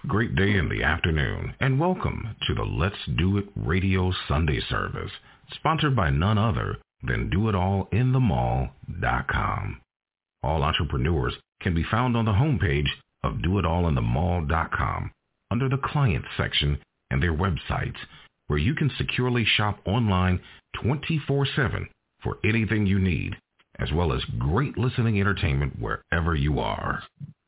great day in the afternoon, and welcome to the Let's Do It Radio Sunday service, sponsored by none other than doitallinthemall.com. All entrepreneurs can be found on the homepage of doitallinthemall.com under the clients section and their websites, where you can securely shop online 24/7 for anything you need, as well as great listening entertainment wherever you are.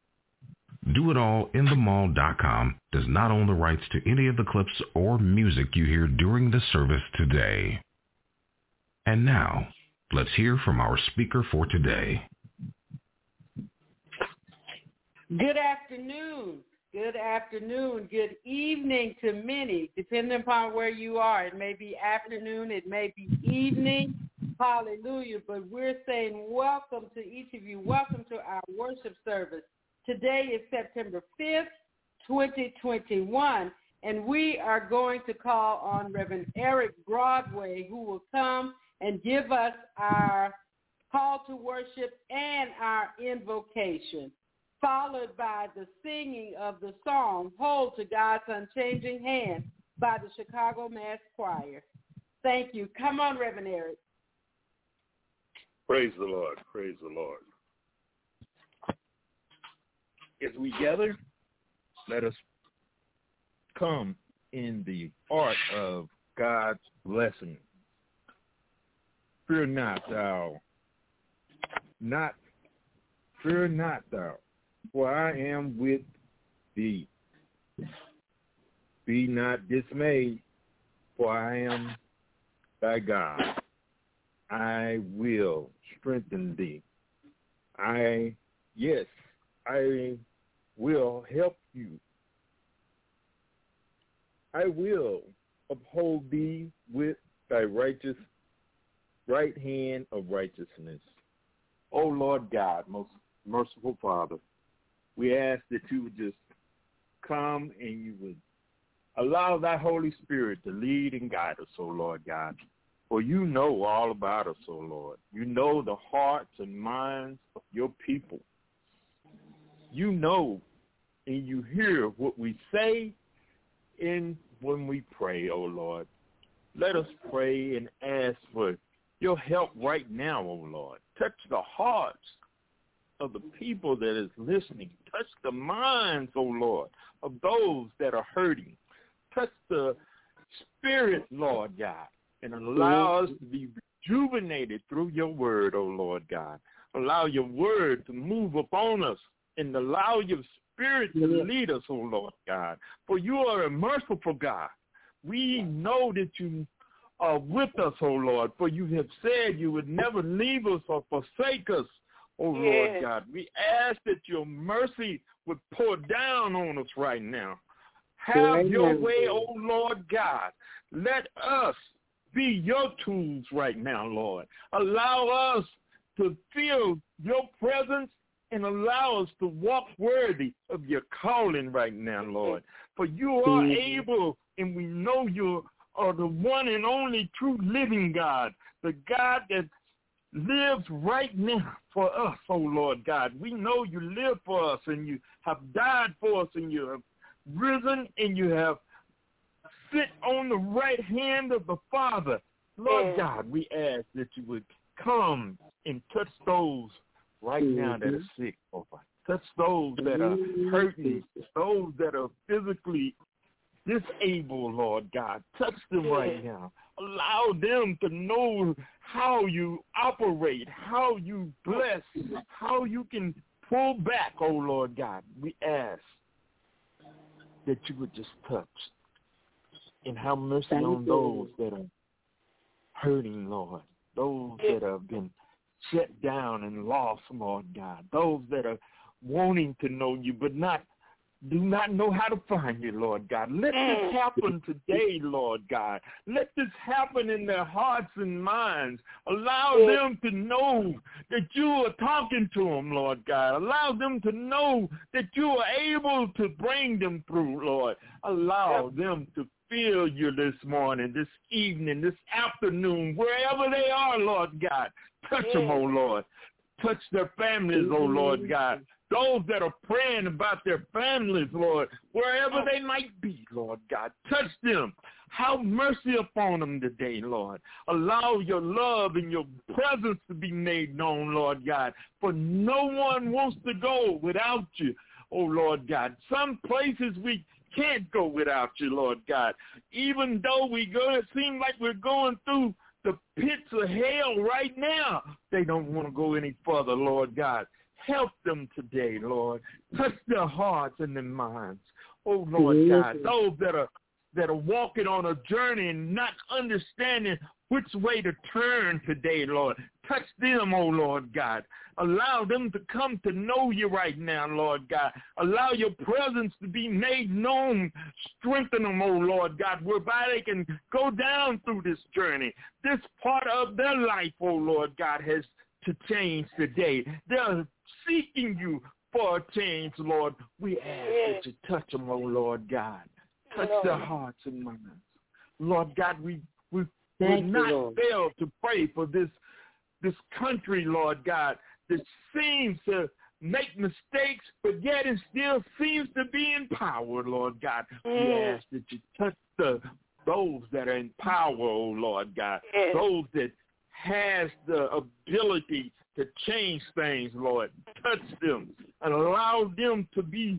doitallinthemall.com does not own the rights to any of the clips or music you hear during the service today. And now, let's hear from our speaker for today. Good afternoon. Good afternoon. Good evening to many, depending upon where you are. It may be afternoon. It may be evening. Hallelujah. But we're saying welcome to each of you. Welcome to our worship service. Today is September 5th, 2021, and we are going to call on Reverend Eric Broadway, who will come and give us our call to worship and our invocation, followed by the singing of the song, Hold to God's Unchanging Hand, by the Chicago Mass Choir. Thank you. Come on, Reverend Eric. Praise the Lord. Praise the Lord. As we gather, let us come in the art of God's blessing. Fear not thou, fear not thou, for I am with thee. Be not dismayed, for I am thy God. I will strengthen thee. I will help you. I will uphold thee with thy righteous right hand of righteousness. O Lord God, most merciful Father, we ask that you would just come and you would allow thy Holy Spirit to lead and guide us, O Lord God. For you know all about us, O Lord. You know the hearts and minds of your people. You know and you hear what we say and when we pray, O Lord. Let us pray and ask for your help right now, O Lord. Touch the hearts of the people that is listening. Touch the minds, O Lord, of those that are hurting. Touch the spirit, Lord God, and allow us to be rejuvenated through your word, O Lord God. Allow your word to move upon us and allow your spirit to lead us, O Lord God. For you are a merciful God. We know that you are with us, O Lord, for you have said you would never leave us or forsake us, O Lord God. We ask that your mercy would pour down on us right now. Have your way, O Lord God. Let us be your tools right now, Lord. Allow us to feel your presence and allow us to walk worthy of your calling right now, Lord. For you are able, and we know you are the one and only true living God, the God that lives right now for us, oh Lord God. We know you live for us, and you have died for us, and you have risen, and you have sit on the right hand of the Father. Lord God, we ask that you would come and touch those right now that are sick, oh God. Touch those that are hurting, those that are physically disabled, Lord God. Touch them right now. Allow them to know how you operate, how you bless, how you can pull back, oh Lord God. We ask that you would just touch and have mercy on those that are hurting, Lord. Those that have been shut down and lost, Lord God. Those that are wanting to know you but do not know how to find you, Lord God. Let this happen today, Lord God. Let this happen in their hearts and minds. Allow them to know that you are talking to them, Lord God. Allow them to know that you are able to bring them through, Lord. Allow them to feel you this morning, this evening, this afternoon, wherever they are, Lord God. Touch them, oh Lord. Touch their families, oh Lord God. those that are praying about their families, Lord, wherever they might be, Lord God. Touch them. Have mercy upon them today, Lord. Allow your love and your presence to be made known, Lord God, for no one wants to go without you, oh, Lord God. Some places we can't go without you, Lord God. Even though it seems like we're going through the pits of hell right now, they don't want to go any further, Lord God. Help them today, Lord. Touch their hearts and their minds. Oh, Lord God, those that are walking on a journey and not understanding which way to turn today, Lord. Touch them, oh, Lord God. Allow them to come to know you right now, Lord God. Allow your presence to be made known. Strengthen them, oh, Lord God, whereby they can go down through this journey. This part of their life, oh, Lord God, has to change today. They're seeking you for a change, Lord. We ask that you touch them, oh, Lord God. Touch their hearts and minds. Lord God, we will not fail to pray for this country, Lord God, that seems to make mistakes, but yet it still seems to be in power, Lord God. We ask that you touch those that are in power, oh, Lord God, those that has the ability to change things, Lord. Touch them and allow them to be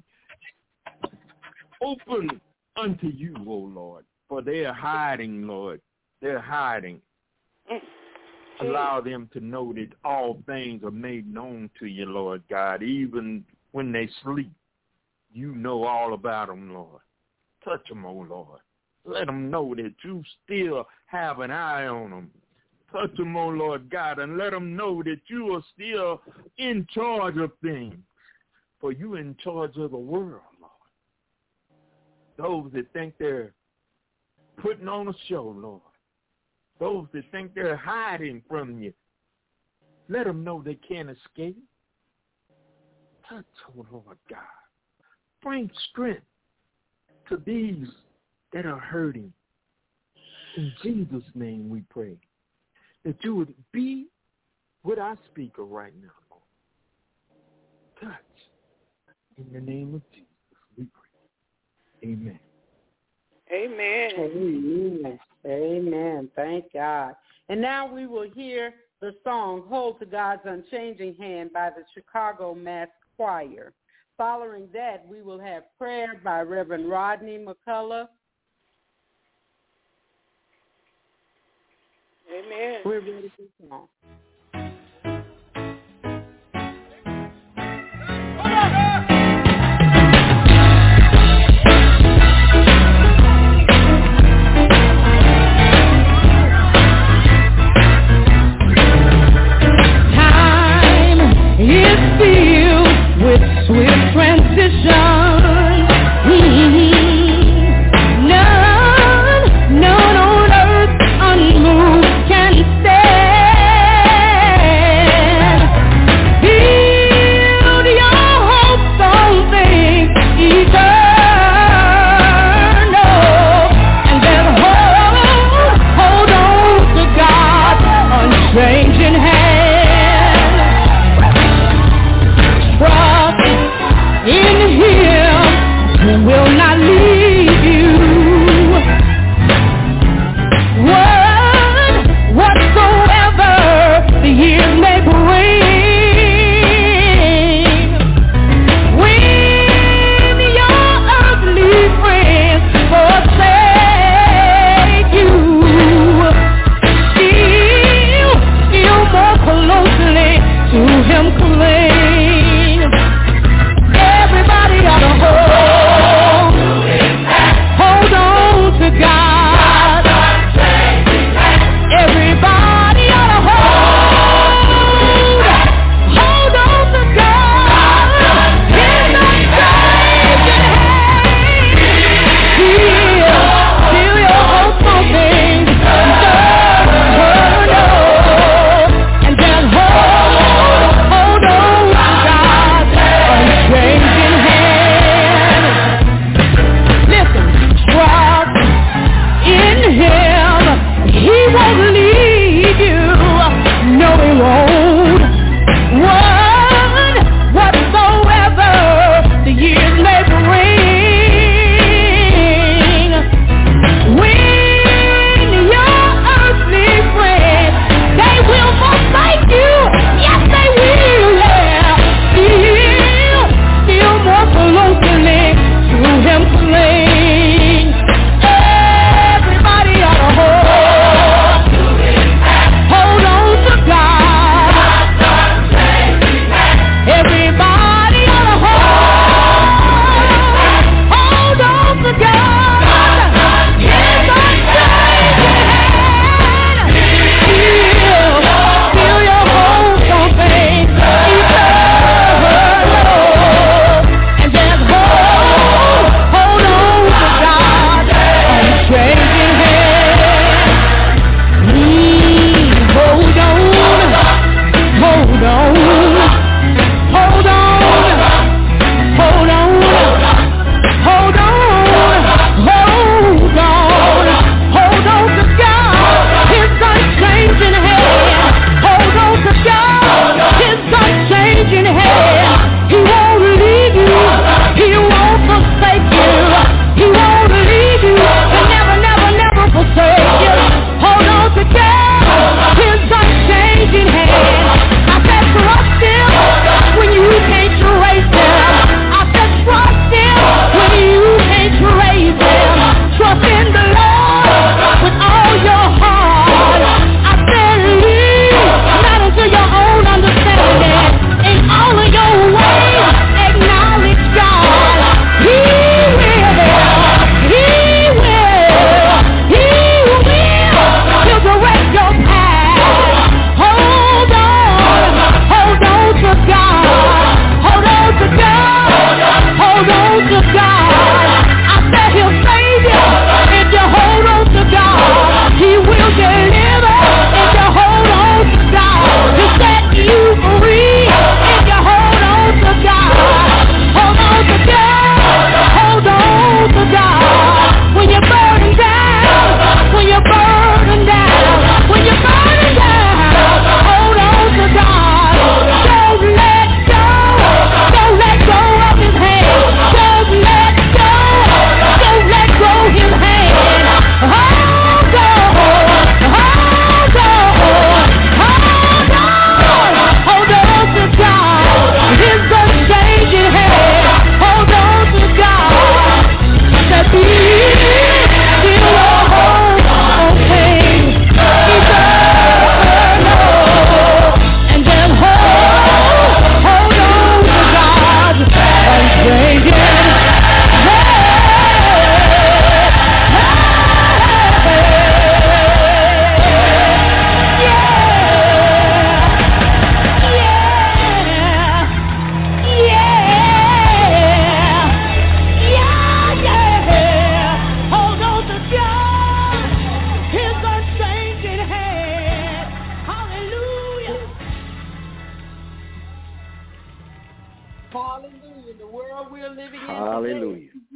open unto you, O Lord, for they are hiding, Lord. They're hiding. Allow them to know that all things are made known to you, Lord God. Even when they sleep, you know all about them, Lord. Touch them, O Lord. Let them know that you still have an eye on them. Touch them, O Lord God, and let them know that you are still in charge of things, for you in charge of the world, Lord. Those that think they're putting on a show, Lord. Those that think they're hiding from you, let them know they can't escape. Touch, oh Lord God. Bring strength to these that are hurting. In Jesus' name we pray that you would be with our speaker right now, Lord. Touch. In the name of Jesus we pray. Amen. Amen. Amen. Amen. Thank God. And now we will hear the song Hold to God's Unchanging Hand by the Chicago Mass Choir. Following that, we will have prayer by Reverend Rodney McCullough. Amen. We're ready for the song. Swift transition. None on earth unmoved can stand.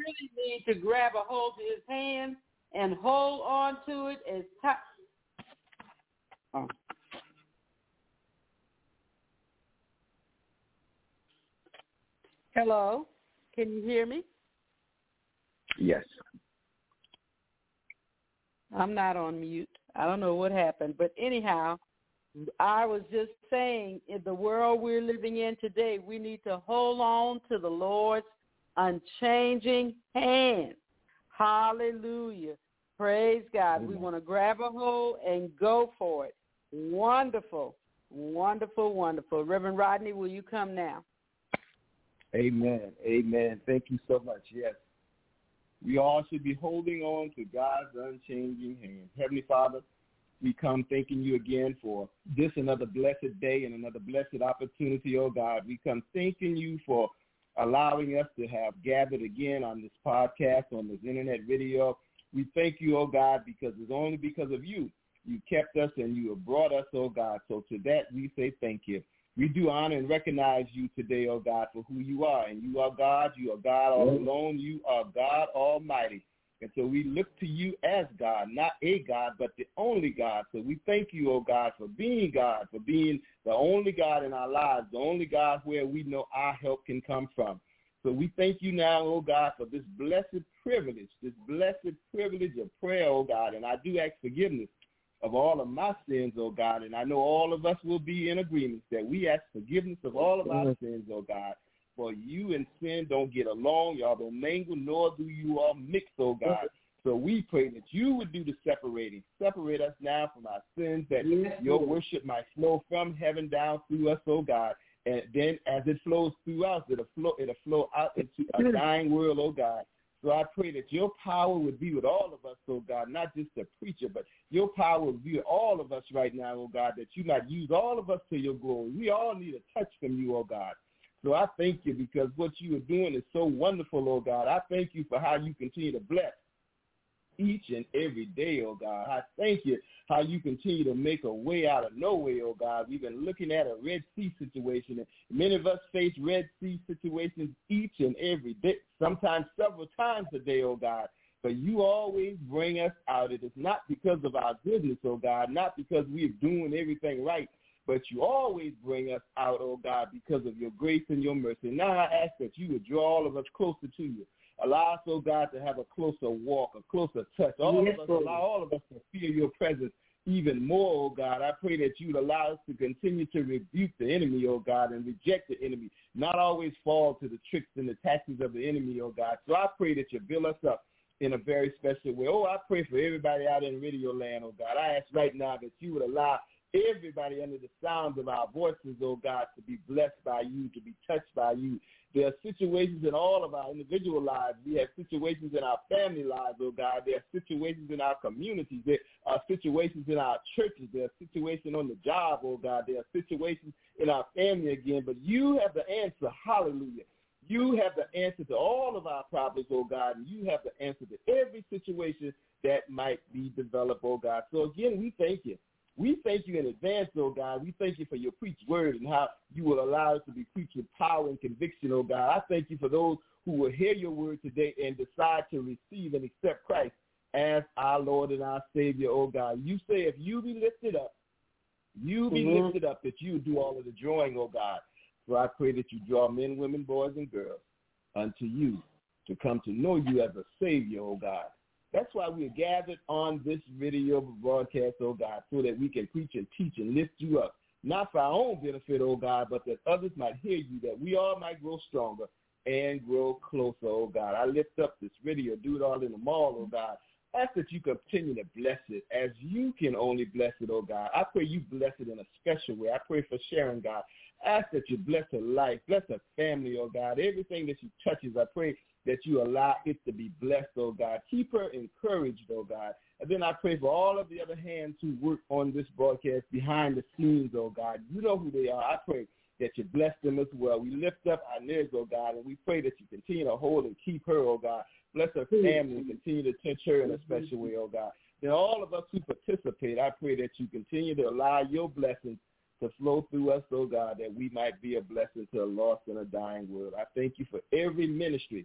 really need to grab a hold of his hand and hold on to it as tight. Oh. Hello? Can you hear me? Yes. I'm not on mute. I don't know what happened. But anyhow, I was just saying, in the world we're living in today, we need to hold on to the Lord's unchanging hand. Hallelujah. Praise God. We want to grab a hold and go for it. Wonderful, wonderful, wonderful. Reverend Rodney, will you come now? Amen. Amen. Thank you so much. Yes. We all should be holding on to God's unchanging hand. Heavenly Father, we come thanking you again for this another blessed day and another blessed opportunity, oh God. We come thanking you for allowing us to have gathered again on this podcast, on this internet video. We thank you, oh God, because it's only because of you. You kept us and you have brought us, oh God. So to that we say thank you. We do honor and recognize you today, oh God, for who you are. And you are God. You are God all alone. You are God Almighty. And so we look to you as God, not a God, but the only God. So we thank you, oh God, for being God, for being the only God in our lives, the only God where we know our help can come from. So we thank you now, oh God, for this blessed privilege of prayer, oh God. And I do ask forgiveness of all of my sins, oh God, and I know all of us will be in agreement that we ask forgiveness of all of our sins, oh God. For you and sin don't get along, y'all don't mingle, nor do you all mix, oh God. So we pray that you would do the separating. Separate us now from our sins, that your worship might flow from heaven down through us, oh God. And then as it flows through us, it'll flow out into a dying world, oh God. So I pray that your power would be with all of us, oh God, not just the preacher, but your power would be with all of us right now, oh God, that you might use all of us to your glory. We all need a touch from you, oh God. So I thank you because what you are doing is so wonderful, oh God. I thank you for how you continue to bless each and every day, oh God. I thank you how you continue to make a way out of no way, oh God. We've been looking at a Red Sea situation, and many of us face Red Sea situations each and every day, sometimes several times a day, oh God. But you always bring us out. It is not because of our goodness, oh God, not because we're doing everything right, but you always bring us out, oh God, because of your grace and your mercy. Now I ask that you would draw all of us closer to you. Allow us, oh God, to have a closer walk, a closer touch. Allow all of us to feel your presence even more, oh God. I pray that you would allow us to continue to rebuke the enemy, oh God, and reject the enemy, not always fall to the tricks and the tactics of the enemy, oh God. So I pray that you build us up in a very special way. Oh, I pray for everybody out in radio land, oh God. I ask right now that you would allow everybody under the sounds of our voices, oh God, to be blessed by you, to be touched by you. There are situations in all of our individual lives. We have situations in our family lives, oh God. There are situations in our communities. There are situations in our churches. There are situations on the job, oh God. There are situations in our family again. But you have the answer. Hallelujah. You have the answer to all of our problems, oh God, and you have the answer to every situation that might be developed, oh God. So again, we thank you. We thank you in advance, oh God. We thank you for your preached word and how you will allow us to be preached with power and conviction, oh God. I thank you for those who will hear your word today and decide to receive and accept Christ as our Lord and our Savior, oh God. You say if you be lifted up, lifted up, that you do all of the drawing, oh God. So I pray that you draw men, women, boys, and girls unto you to come to know you as a Savior, oh God. That's why we are gathered on this video broadcast, oh God, so that we can preach and teach and lift you up, not for our own benefit, oh God, but that others might hear you, that we all might grow stronger and grow closer, oh God. I lift up this video, do it all in the mall, oh God. Ask that you continue to bless it as you can only bless it, oh God. I pray you bless it in a special way. I pray for Sharon, God. Ask that you bless her life, bless her family, oh God. Everything that she touches, I pray that you allow it to be blessed, oh God. Keep her encouraged, oh God. And then I pray for all of the other hands who work on this broadcast behind the scenes, oh God. You know who they are. I pray that you bless them as well. We lift up our ears, oh God, and we pray that you continue to hold and keep her, oh God. Bless her family and continue to touch her in a special way, oh God. Then all of us who participate, I pray that you continue to allow your blessings to flow through us, oh God, that we might be a blessing to a lost and a dying world. I thank you for every ministry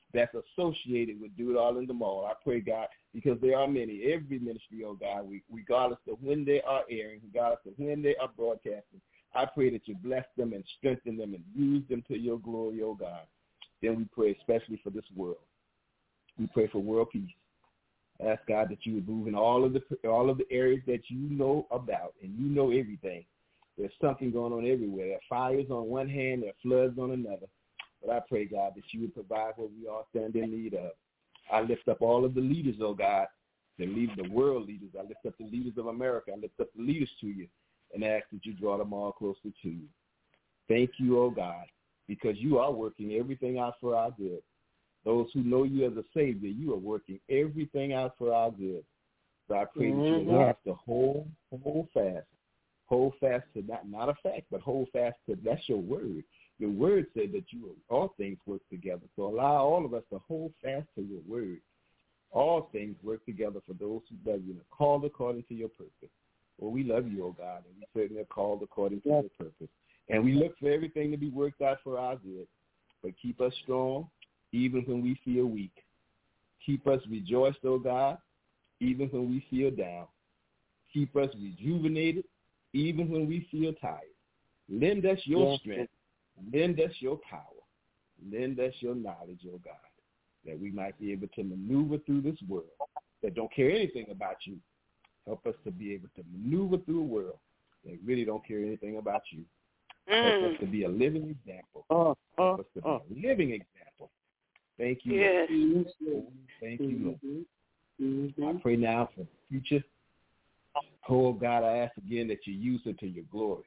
that's associated with Do It All in the Mall. I pray, God, because there are many, every ministry, oh God, regardless of when they are airing, regardless of when they are broadcasting, I pray that you bless them and strengthen them and use them to your glory, oh God. Then we pray especially for this world. We pray for world peace. I ask, God, that you would move in all of the areas that you know about, and you know everything. There's something going on everywhere. There are fires on one hand, there are floods on another. But I pray, God, that you would provide what we all stand in need of. I lift up all of the leaders, oh God, the world leaders. I lift up the leaders of America. I lift up the leaders to you and ask that you draw them all closer to you. Thank you, oh God, because you are working everything out for our good. Those who know you as a Savior, you are working everything out for our good. So I pray that you allow us to hold fast. Hold fast to not a fact, but hold fast to, that's your word. Your word said that all things work together. So allow all of us to hold fast to your word. All things work together for those who love you and are called according to your purpose. Well, we love you, oh God, and we certainly are called according to your purpose. And we look for everything to be worked out for our good. But keep us strong even when we feel weak. Keep us rejoiced, oh God, even when we feel down. Keep us rejuvenated even when we feel tired. Lend us your strength. Lend us your power. Lend us your knowledge, oh God, that we might be able to maneuver through this world that don't care anything about you. Help us to be able to maneuver through a world that really don't care anything about you. Help us to be a living example. Help us to be a living example. Thank you, Lord. Thank you, Lord. I pray now for the future. Oh, God, I ask again that you use it to your glory.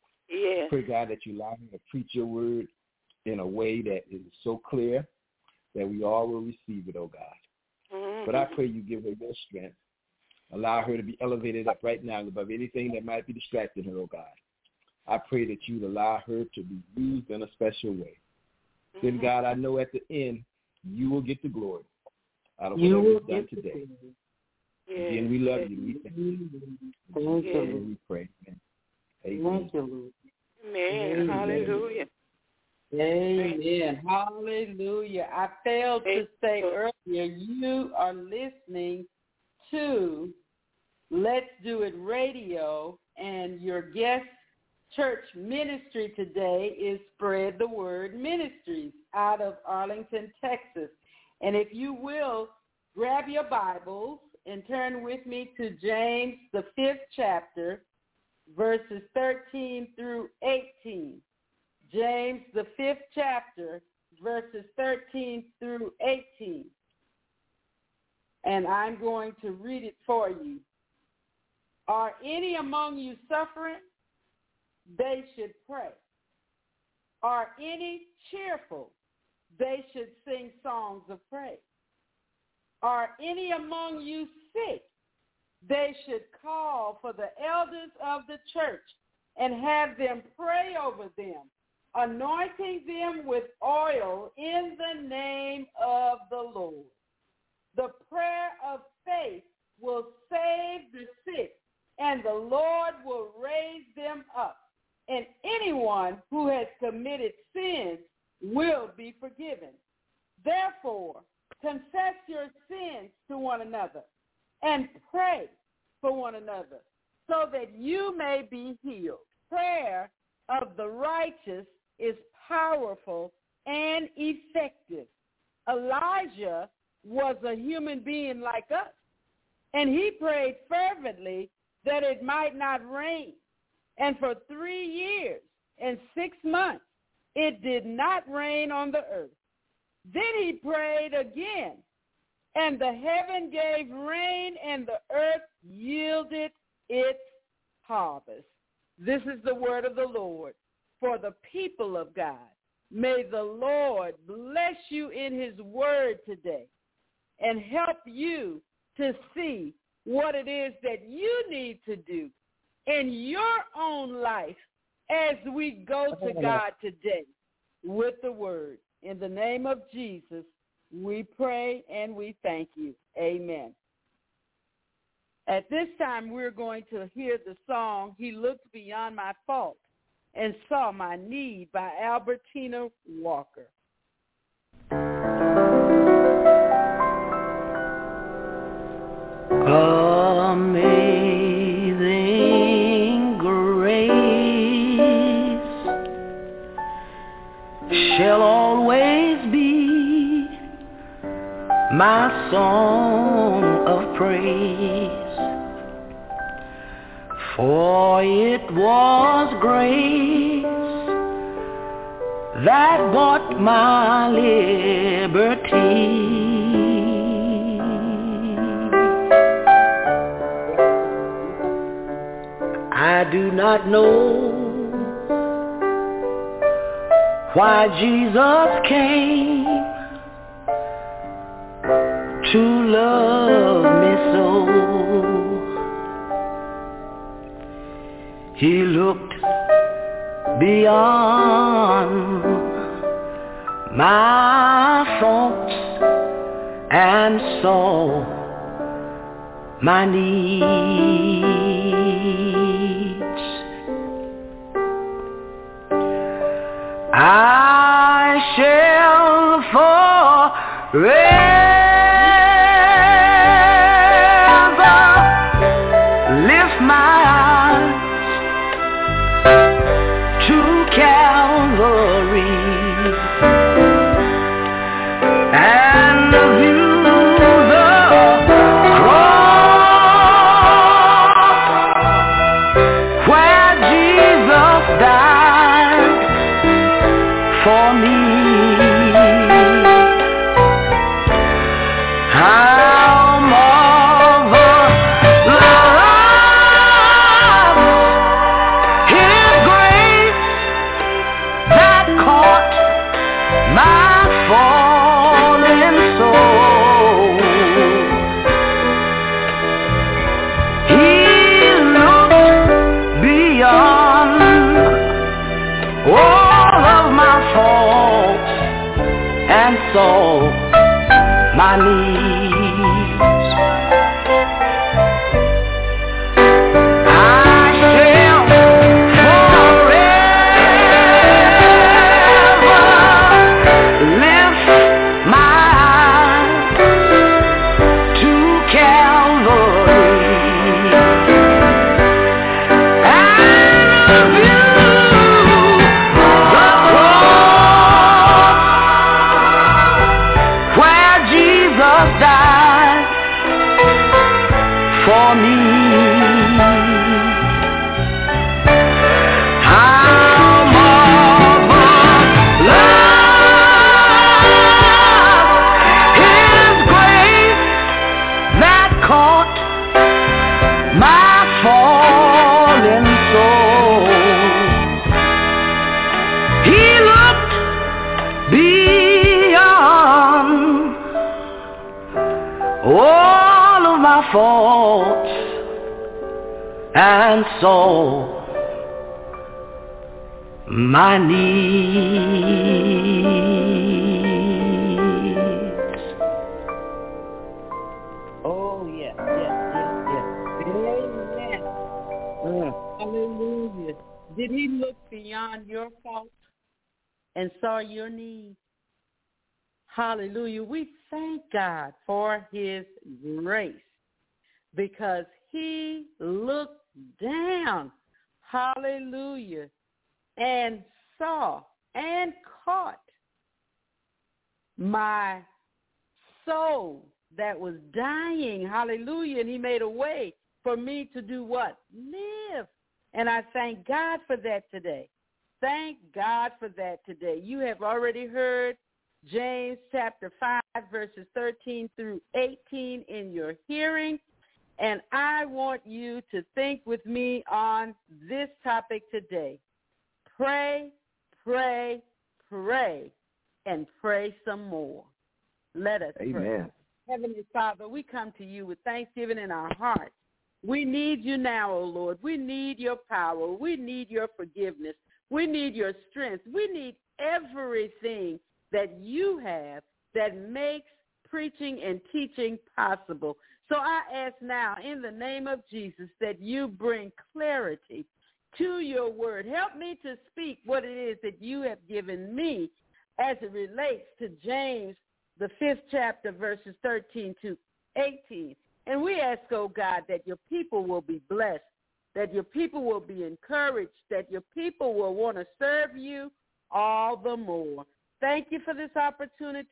I pray, God, that you allow me to preach your word in a way that is so clear that we all will receive it, oh God. But I pray you give her your strength. Allow her to be elevated up right now above anything that might be distracting her, oh God. I pray that you'd allow her to be used in a special way. Then, God, I know at the end you will get the glory out of whatever you've done today. Again, we love you. We thank you. We pray. Amen. Amen. Hallelujah. Amen. Hallelujah. I failed to say earlier, you are listening to Let's Do It Radio, and your guest church ministry today is Spread the Word Ministries out of Arlington, Texas. And if you will, grab your Bibles and turn with me to James, the 5th chapter, verses 13 through 18. James, the 5th chapter, verses 13 through 18. And I'm going to read it for you. Are any among you suffering? They should pray. Are any cheerful? They should sing songs of praise. Are any among you sick? They should call for the elders of the church and have them pray over them, anointing them with oil in the name of the Lord. The prayer of faith will save the sick, and the Lord will raise them up. And anyone who has committed sins will be forgiven. Therefore, confess your sins to one another and pray for one another so that you may be healed. Prayer of the righteous is powerful and effective. Elijah was a human being like us, and he prayed fervently that it might not rain. And for 3 years and 6 months, it did not rain on the earth. Then he prayed again, and the heaven gave rain, and the earth yielded its harvest. This is the word of the Lord for the people of God. May the Lord bless you in his word today and help you to see what it is that you need to do in your own life as we go to God today with the word. In the name of Jesus, we pray and we thank you. Amen. At this time, we're going to hear the song, He Looked Beyond My Fault and Saw My Need by Albertina Walker. my song of praise, for it was grace that bought my liberty. I do not know why Jesus came to love me so. He looked beyond my faults and saw my needs. I shall forever lift my eyes to Calvary and view the cross where Jesus died for me. How marvelous His grace that caught my fallen soul. He looked beyond all of my faults and saw my needs. I shall forever lift my eyes to Calvary and view the cross where Jesus died for me. How marvelous His grace that caught my fallen soul. He looked beyond all of my faults and saw my needs. Oh, yes, yes, yes, yes. Amen. Hallelujah. Did He look beyond your fault and saw your need? Hallelujah. We thank God for His grace because He looked down, hallelujah, and saw and caught my soul that was dying, hallelujah, and He made a way for me to do what? Live. And I thank God for that today. Thank God for that today. You have already heard James chapter 5, verses 13 through 18 in your hearing. And I want you to think with me on this topic today. Pray, pray, pray, and pray some more. Let us pray. Amen. Heavenly Father, we come to you with thanksgiving in our hearts. We need you now, O Lord. We need your power. We need your forgiveness. We need your strength. We need everything that you have that makes preaching and teaching possible. So I ask now in the name of Jesus that you bring clarity to your word. Help me to speak what it is that you have given me as it relates to James, the 5th chapter, verses 13 to 18. And we ask, oh God, that your people will be blessed, that your people will be encouraged, that your people will want to serve you all the more. Thank you for this opportunity.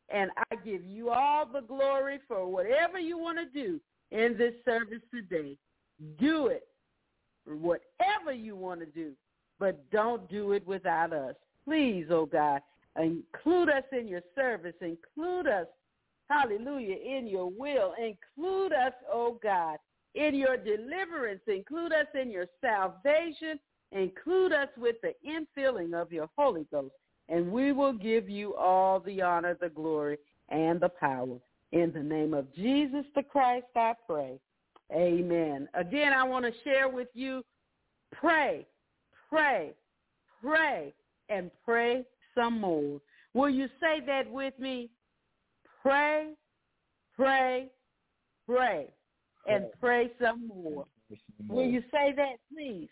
And I give you all the glory for whatever you want to do in this service today. Do it, whatever you want to do, but don't do it without us. Please, oh God, include us in your service. Include us, hallelujah, in your will. Include us, oh God, in your deliverance. Include us in your salvation. Include us with the infilling of your Holy Ghost. And we will give you all the honor, the glory, and the power. In the name of Jesus the Christ, I pray. Amen. Again, I want to share with you, pray, pray, pray, and pray some more. Will you say that with me? Pray, pray, pray, and pray some more. Will you say that, please?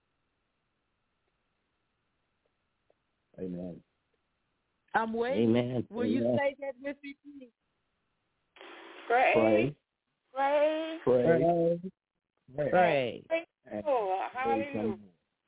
Amen. I'm waiting. Amen. Will you say that with me, please? Pray. Pray. Pray. Pray. Pray. Oh, hallelujah.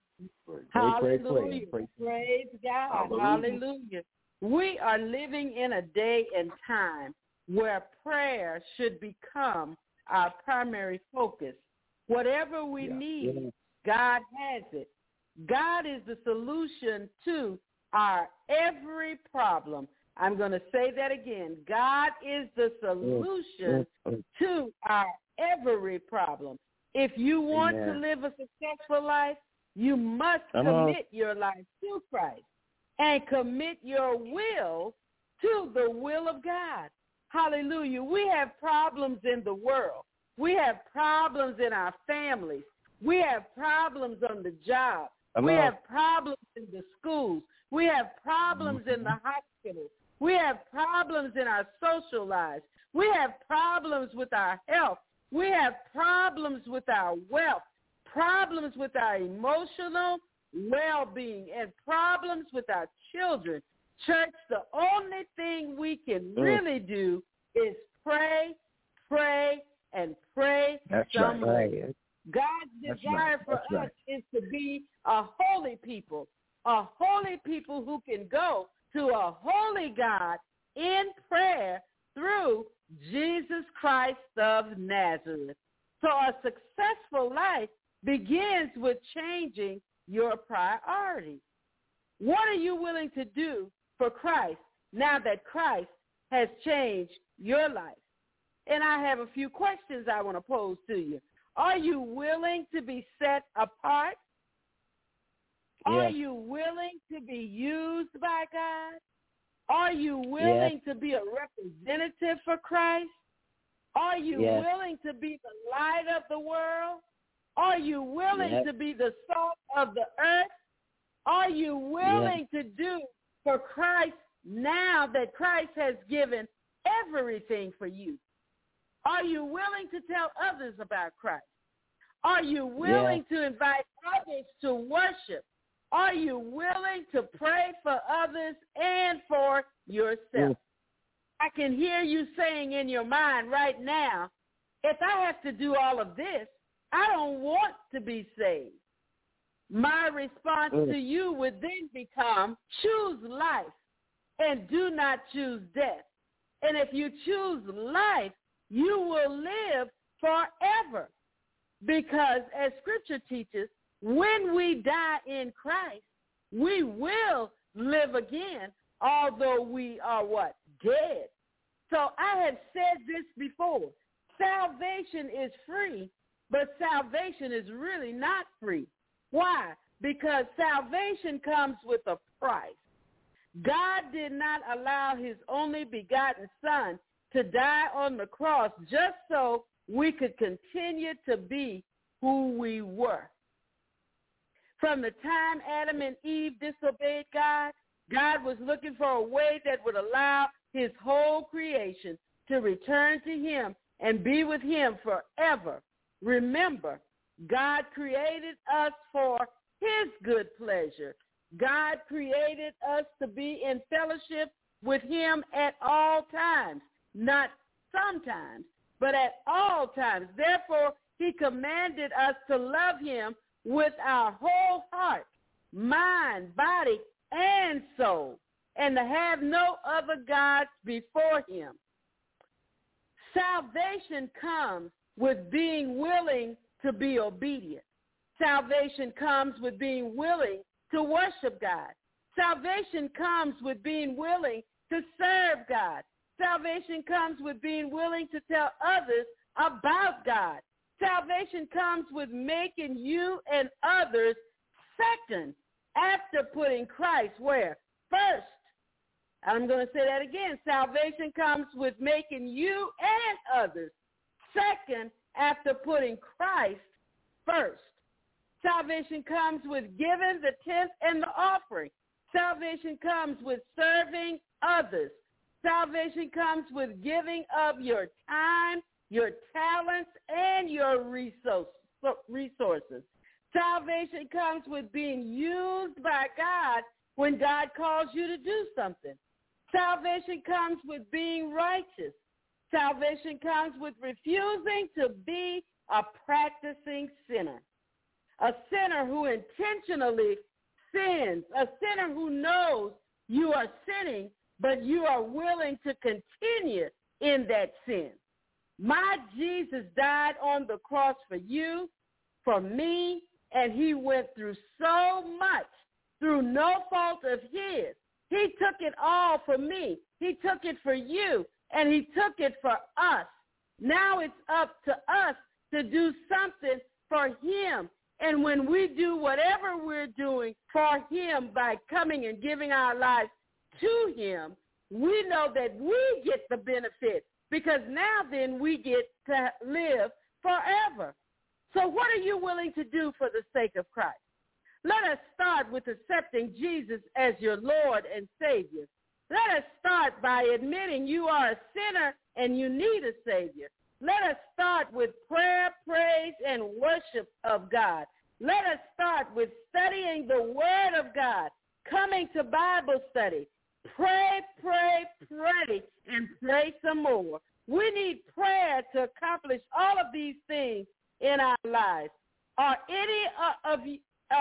Hallelujah. Praise God. Hallelujah. We are living in a day and time where prayer should become our primary focus. Whatever we need, God has it. God is the solution to our every problem. I'm going to say that again. God is the solution to our every problem. If you want to live a successful life, you must commit your life to Christ and commit your will to the will of God. Hallelujah. We have problems in the world. We have problems in our families. We have problems on the job. We have problems in the schools. We have problems in the hospitals. We have problems in our social lives. We have problems with our health. We have problems with our wealth, problems with our emotional well-being, and problems with our children. Church, the only thing we can really do is pray, pray, and pray some more. God's desire for us is to be a holy people who can go to a holy God in prayer through Jesus Christ of Nazareth. So a successful life begins with changing your priorities. What are you willing to do for Christ now that Christ has changed your life? And I have a few questions I want to pose to you. Are you willing to be set apart? Are you willing to be used by God? Are you willing to be a representative for Christ? Are you willing to be the light of the world? Are you willing to be the salt of the earth? Are you willing to do for Christ now that Christ has given everything for you? Are you willing to tell others about Christ? Are you willing to invite others to worship? Are you willing to pray for others and for yourself? I can hear you saying in your mind right now, if I have to do all of this, I don't want to be saved. My response to you would then become, choose life and do not choose death. And if you choose life, you will live forever. Because as Scripture teaches, when we die in Christ, we will live again, although we are what? Dead. So I have said this before. Salvation is free, but salvation is really not free. Why? Because salvation comes with a price. God did not allow his only begotten Son to die on the cross just so we could continue to be who we were. From the time Adam and Eve disobeyed God, God was looking for a way that would allow his whole creation to return to him and be with him forever. Remember, God created us for his good pleasure. God created us to be in fellowship with him at all times, not sometimes, but at all times. Therefore, he commanded us to love him with our whole heart, mind, body, and soul. and to have no other gods before him. Salvation comes with being willing to be obedient. Salvation comes with being willing to worship God. Salvation comes with being willing to serve God. Salvation comes with being willing to tell others about God. Salvation comes with making you and others second after putting Christ where? First. I'm going to say that again. Salvation comes with making you and others second after putting Christ first. Salvation comes with giving the tenth and the offering. Salvation comes with serving others. Salvation comes with giving of your time, your talents, and your resources. Salvation comes with being used by God when God calls you to do something. Salvation comes with being righteous. Salvation comes with refusing to be a practicing sinner. A sinner who intentionally sins. A sinner who knows you are sinning, but you are willing to continue in that sin. My Jesus died on the cross for you, for me, and he went through so much through no fault of his. He took it all for me. He took it for you, and he took it for us. Now it's up to us to do something for him. And when we do whatever we're doing for him by coming and giving our lives to him, we know that we get the benefit, because now then we get to live forever. So what are you willing to do for the sake of Christ? Let us start with accepting Jesus as your Lord and Savior. Let us start by admitting you are a sinner and you need a Savior. Let us start with prayer, praise, and worship of God. Let us start with studying the Word of God, coming to Bible study. Pray, pray, pray, and pray some more. We need prayer to accomplish all of these things in our lives. Are any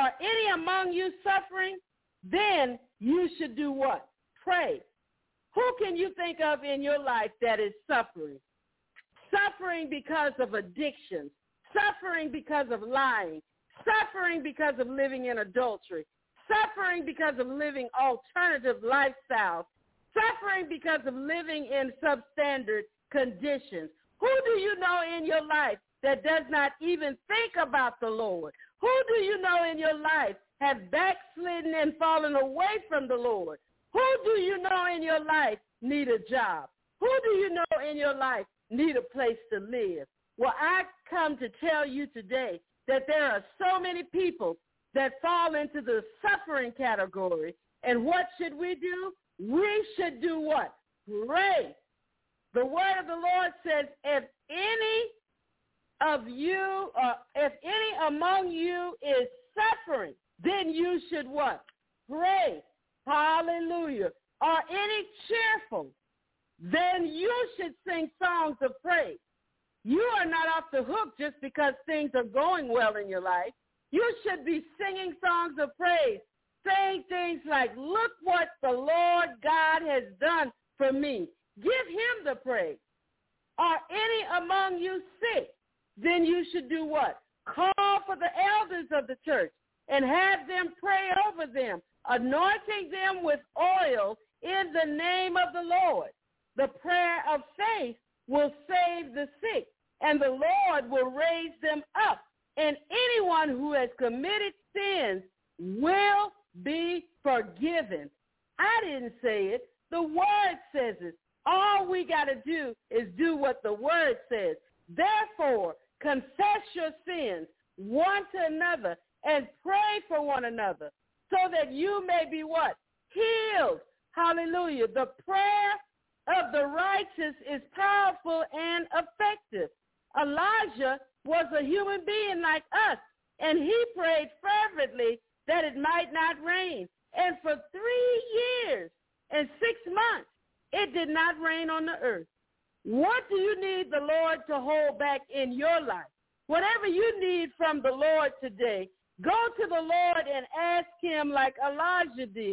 among you suffering? Then you should do what? Pray. Who can you think of in your life that is suffering? Suffering because of addiction, suffering because of lying, suffering because of living in adultery, suffering because of living alternative lifestyles, suffering because of living in substandard conditions. Who do you know in your life that does not even think about the Lord? Who do you know in your life have backslidden and fallen away from the Lord? Who do you know in your life need a job? Who do you know in your life need a place to live? Well, I come to tell you today that there are so many people that fall into the suffering category. And what should we do? We should do what? Pray. The word of the Lord says, if any among you is suffering, then you should what? Pray. Hallelujah. Are any cheerful? Then you should sing songs of praise. You are not off the hook just because things are going well in your life. You should be singing songs of praise, saying things like, look what the Lord God has done for me. Give him the praise. Are any among you sick? Then you should do what? Call for the elders of the church and have them pray over them, anointing them with oil in the name of the Lord. The prayer of faith will save the sick, and the Lord will raise them up. And anyone who has committed sins will be forgiven. I didn't say it. The Word says it. All we got to do is do what the Word says. Therefore, confess your sins one to another and pray for one another so that you may be what? Healed. Hallelujah. The prayer of the righteous is powerful and effective. Elijah was a human being like us, and he prayed fervently that it might not rain. And for 3 years and 6 months, it did not rain on the earth. What do you need the Lord to hold back in your life? Whatever you need from the Lord today, go to the Lord and ask him like Elijah did.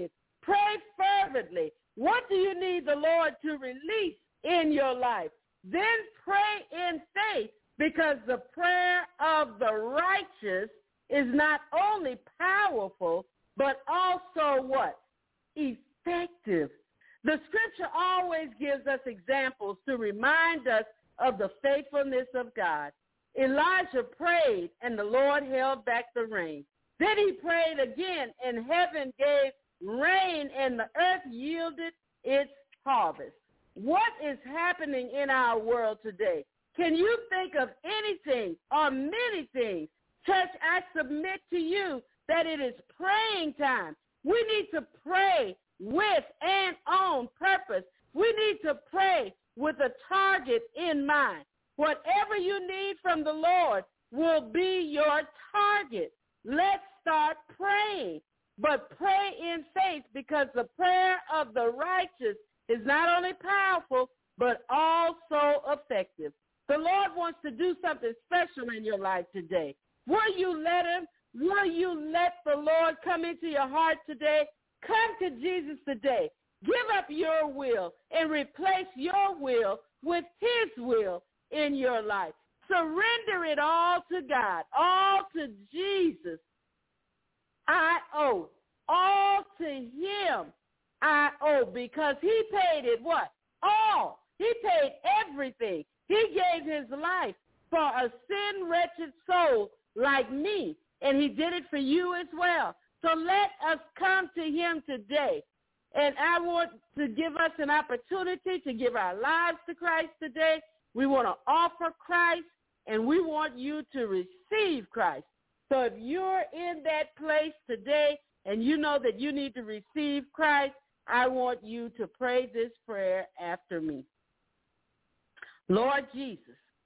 Pray fervently. What do you need the Lord to release in your life? Then pray in faith, because the prayer of the righteous is not only powerful, but also what? Effective. The scripture always gives us examples to remind us of the faithfulness of God. Elijah prayed, and the Lord held back the rain. Then he prayed again, and heaven gave rain, and the earth yielded its harvest. What is happening in our world today? Can you think of anything or many things? Church, I submit to you that it is praying time. We need to pray with and on purpose. We need to pray with a target in mind. Whatever you need from the Lord will be your target. Let's start praying, but pray in faith, because the prayer of the righteous is not only powerful, but also effective. The Lord wants to do something special in your life today. Will you let him? Will you let the Lord come into your heart today? Come to Jesus today. Give up your will and replace your will with his will in your life. Surrender it all to God, all to Jesus. I owe. All to him I owe, because he paid it what? All. He paid everything. He gave his life for a sin-wretched soul like me, and he did it for you as well. So let us come to him today. And I want to give us an opportunity to give our lives to Christ today. We want to offer Christ, and we want you to receive Christ. So if you're in that place today and you know that you need to receive Christ, I want you to pray this prayer after me. Lord Jesus.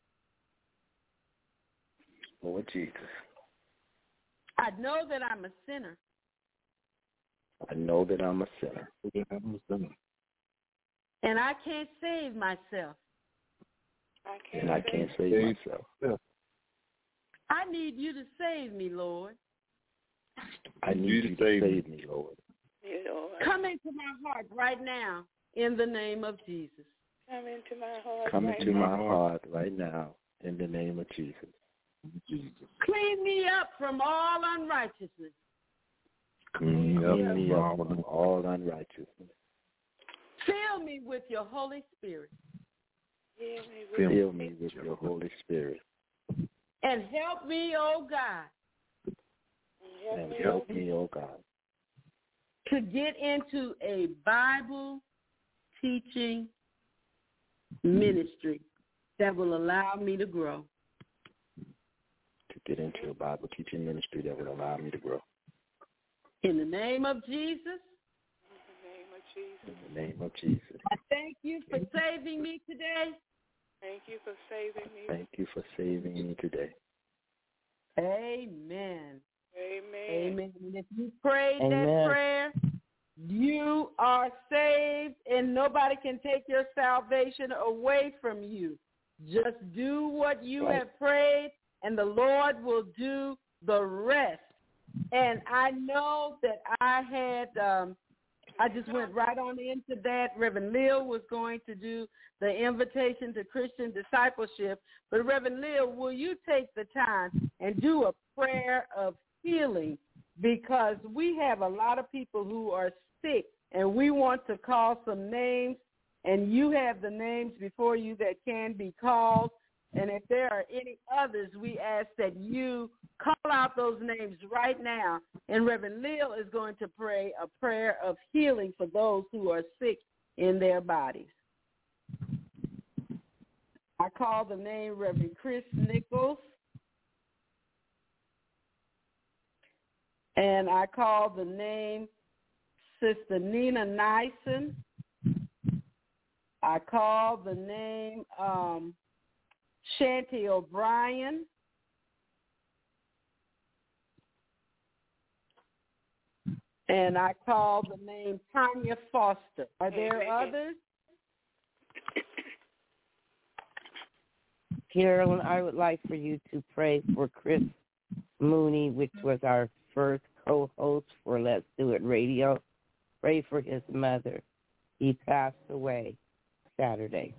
Lord Jesus. I know that I'm a sinner. I know that I'm a sinner. And I can't save myself. And I can't save myself. I need you to save me, Lord. I need you to save me, Lord. Come into my heart right now in the name of Jesus. Come into my heart. Come into my heart right now in the name of Jesus. Clean me up from all unrighteousness. Clean me up from all unrighteousness. Fill me with your Holy Spirit. Fill me with your Holy Spirit. And help me, oh God. And help me, oh God. To get into a Bible teaching ministry that will allow me to grow. To get into a Bible teaching ministry that will allow me to grow. In the name of Jesus. In the name of Jesus. I thank you for saving me today. Thank you for saving me. Thank you for saving me today. Amen. Amen. Amen. And if you prayed that prayer, you are saved, and nobody can take your salvation away from you. Just do what you have prayed, and the Lord will do the rest. And I know that I had, I just went right on into that. Reverend Leal was going to do the invitation to Christian discipleship. But Reverend Leal, will you take the time and do a prayer of healing? Because we have a lot of people who are sick, and we want to call some names, and you have the names before you that can be called. And if there are any others, we ask that you call out those names right now. And Reverend Leal is going to pray a prayer of healing for those who are sick in their bodies. I call the name Reverend Chris Nichols. And I call the name Sister Nina Nyson. I call the name Shanty O'Brien. And I call the name Tanya Foster. Are there others? Carolyn, I would like for you to pray for Chris Mooney, which was our first co-host for Let's Do It Radio. pray for his mother. He passed away Saturday.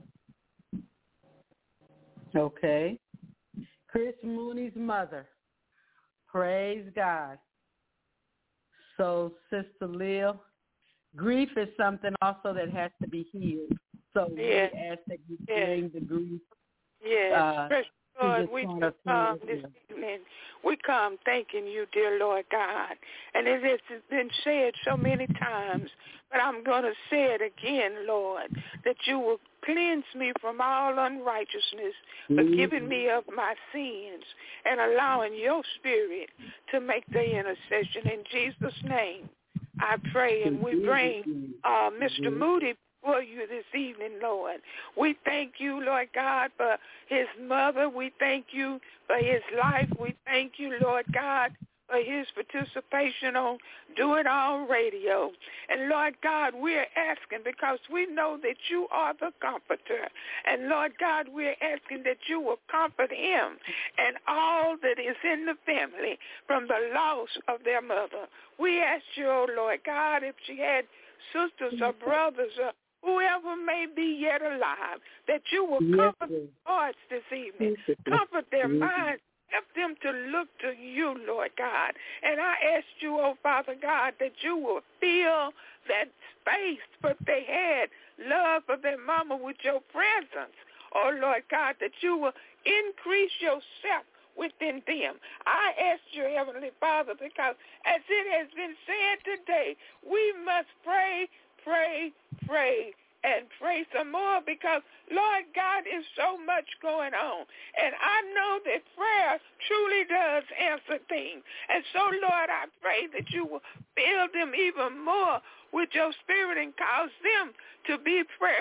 Okay. Chris Mooney's mother. Praise God. So, Sister Lil, grief is something also that has to be healed. So we ask that you bring the grief. Yes. Lord, we come this evening. We come thanking you, dear Lord God. And it has been said so many times, but I'm going to say it again, Lord, that you will cleanse me from all unrighteousness, forgiving me of my sins, and allowing your spirit to make the intercession. In Jesus' name, I pray, and we bring Mr. Moody for you this evening, Lord. We thank you, Lord God, for his mother. We thank you for his life. We thank you, Lord God, for his participation on Do It All Radio. And Lord God, we're asking because we know that you are the comforter. And Lord God, we're asking that you will comfort him and all that is in the family from the loss of their mother. We ask you, oh Lord God, if she had sisters or brothers or whoever may be yet alive, that you will comfort their hearts this evening, comfort their minds, help them to look to you, Lord God. And I ask you, oh Father God, that you will fill that space, but they had love for their mama with your presence. Oh Lord God, that you will increase yourself within them. I ask you, Heavenly Father, because as it has been said today, we must pray, and pray some more because, Lord God, is so much going on. And I know that prayer truly does answer things. And so, Lord, I pray that you will fill them even more with your spirit and cause them to be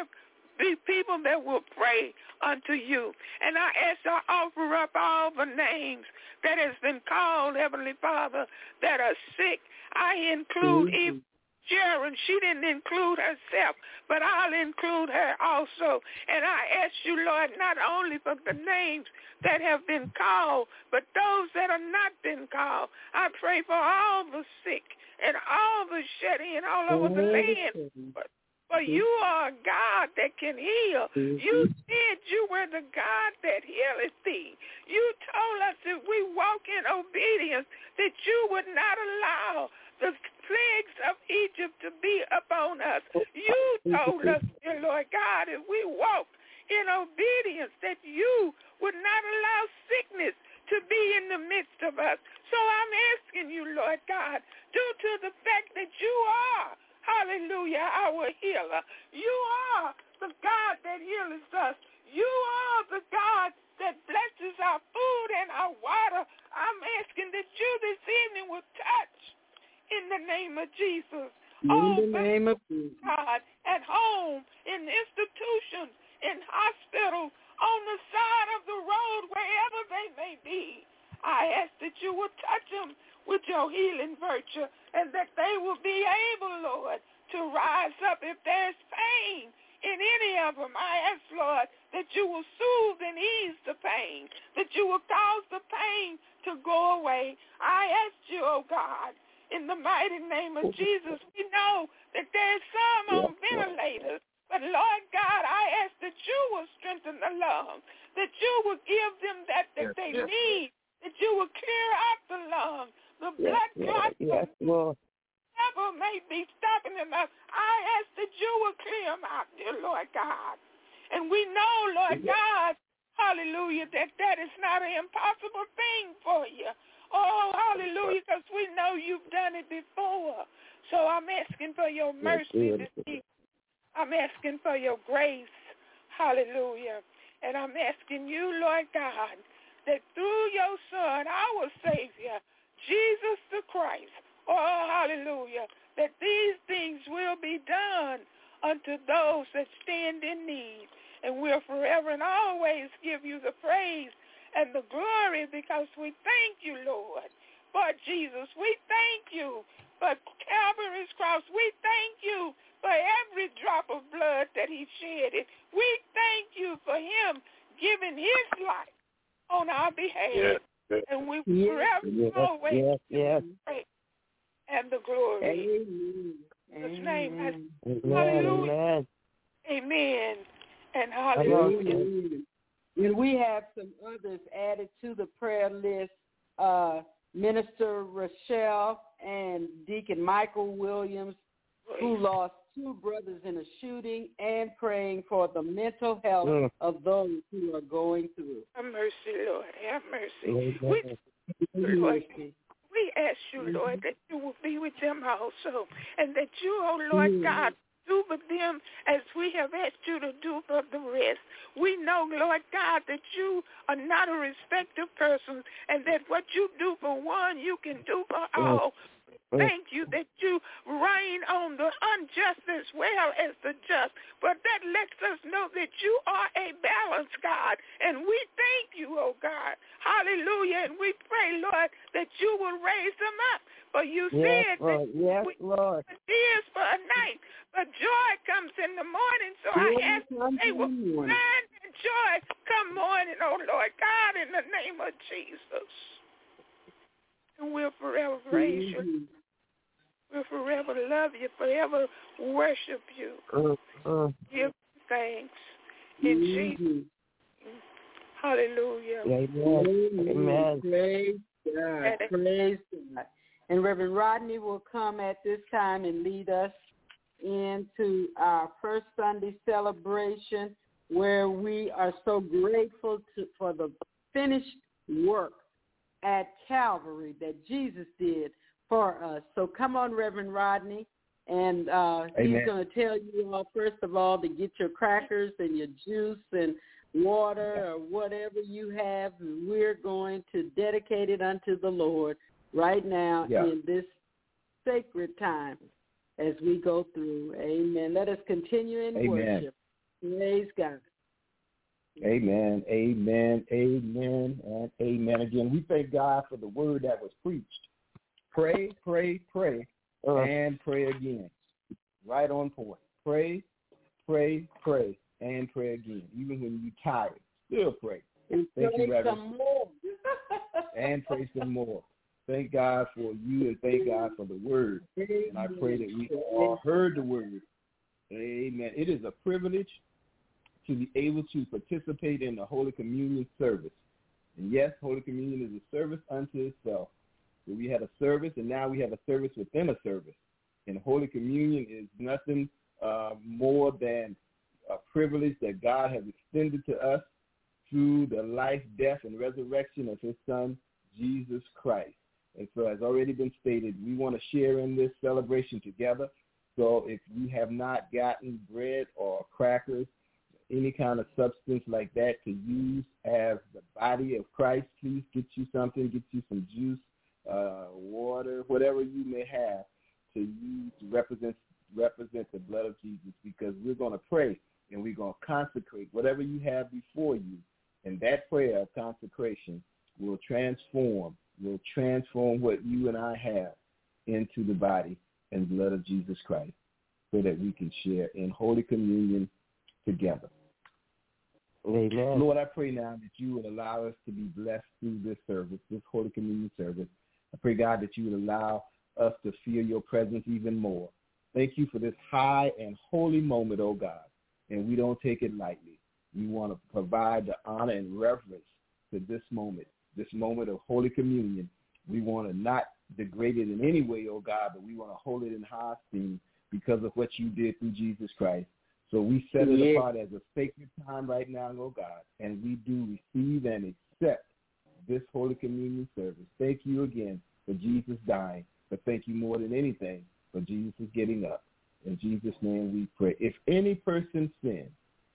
people that will pray unto you. And I ask I offer up all the names that has been called, Heavenly Father, that are sick. I include even Sharon. She didn't include herself, but I'll include her also. And I ask you, Lord, not only for the names that have been called, but those that have not been called. I pray for all the sick and all the shut in all over the land. For you are a God that can heal. You said you were the God that healeth thee. You told us if we walk in obedience that you would not allow the plagues of Egypt to be upon us. You told us, dear Lord God, if we walk in obedience that you would not allow sickness to be in the midst of us. So I'm asking you, Lord God, due to the fact that you are, hallelujah, our healer. You are the God that heals us. You are the God that blesses our food and our water. I'm asking that you this evening will touch in the name of Jesus. In the name of Jesus. God, at home, in institutions, in hospitals, on the side of the road, wherever they may be. I ask that you will touch them with your healing virtue and that they will be able, Lord, to rise up if there's pain in any of them. I ask, Lord, that you will soothe and ease the pain, that you will cause the pain to go away. I ask you, oh God, in the mighty name of Jesus, we know that there's some on ventilators. But, Lord God, I ask that you will strengthen the lungs, that you will give them that they need, that you will clear out the lungs, the blood clots, whatever may be stopping them out. I ask that you will clear them out, dear Lord God. And we know, Lord God, hallelujah, that is not an impossible thing for you. Oh, hallelujah, because we know you've done it before. So I'm asking for your mercy this evening. I'm asking for your grace. Hallelujah. And I'm asking you, Lord God, that through your Son, our Savior, Jesus the Christ, oh, hallelujah, that these things will be done unto those that stand in need. And we'll forever and always give you the praise and the glory because we thank you, Lord, for Jesus. We thank you for Calvary's cross. We thank you for every drop of blood that he shed. We thank you for him giving his life on our behalf. And we forever always give you the praise and the glory. Jesus' name. Hallelujah. Amen. Amen. And hallelujah. Amen. And we have some others added to the prayer list. Minister Rochelle and Deacon Michael Williams, who lost 2 brothers in a shooting, and praying for the mental health of those who are going through. Have mercy, Lord. Have mercy. We ask you, Lord, that you will be with them also, and that you, oh Lord God, do with them as we have asked you to do for the rest. We know, Lord God, that you are not a respecter of persons, and that what you do for one, you can do for all. Thank you that you reign on the unjust as well as the just. But that lets us know that you are a balanced God. And we thank you, oh God. Hallelujah. And we pray, Lord, that you will raise them up. For you said that Lord. tears for a night, but joy comes in the morning. So I ask they will find joy come morning, oh Lord God, in the name of Jesus. And we'll forever praise you. We'll forever love you, forever worship you. Give thanks in Jesus. Hallelujah. Amen. Praise God. Praise God. And Reverend Rodney will come at this time and lead us into our first Sunday celebration, where we are so grateful for the finished work at Calvary that Jesus did for us. So come on, Reverend Rodney, and he's going to tell you all, first of all, to get your crackers and your juice and water or whatever you have. We're going to dedicate it unto the Lord right now in this sacred time as we go through. Amen. Let us continue in worship. Praise God. Amen, amen, amen, and amen again. We thank God for the word that was preached. Pray, pray, pray, and pray again. Right on point. Pray, pray, pray, and pray again. Even when you're tired, still pray. And thank pray you, Reverend. some more. And pray some more. Thank God for you, and thank God for the word. And I pray that we all heard the word. Amen. It is a privilege to be able to participate in the Holy Communion service. And yes, Holy Communion is a service unto itself. So we had a service, and now we have a service within a service. And Holy Communion is nothing more than a privilege that God has extended to us through the life, death, and resurrection of his Son, Jesus Christ. And so, as already been stated, we want to share in this celebration together. So if you have not gotten bread or crackers, any kind of substance like that to use as the body of Christ, please get you something, get you some juice, water, whatever you may have to use to represent the blood of Jesus, because we're going to pray and we're going to consecrate whatever you have before you. And that prayer of consecration will transform what you and I have into the body and blood of Jesus Christ, so that we can share in Holy Communion together. Amen. Lord, I pray now that you would allow us to be blessed through this service, this Holy Communion service. I pray, God, that you would allow us to feel your presence even more. Thank you for this high and holy moment, oh God, and we don't take it lightly. We want to provide the honor and reverence to this moment of Holy Communion. We want to not degrade it in any way, oh God, but we want to hold it in high esteem because of what you did through Jesus Christ. So we set it apart as a sacred time right now, oh God, and we do receive and accept this Holy Communion service. Thank you again for Jesus dying, but thank you more than anything for Jesus getting up. In Jesus' name we pray. If any person sins,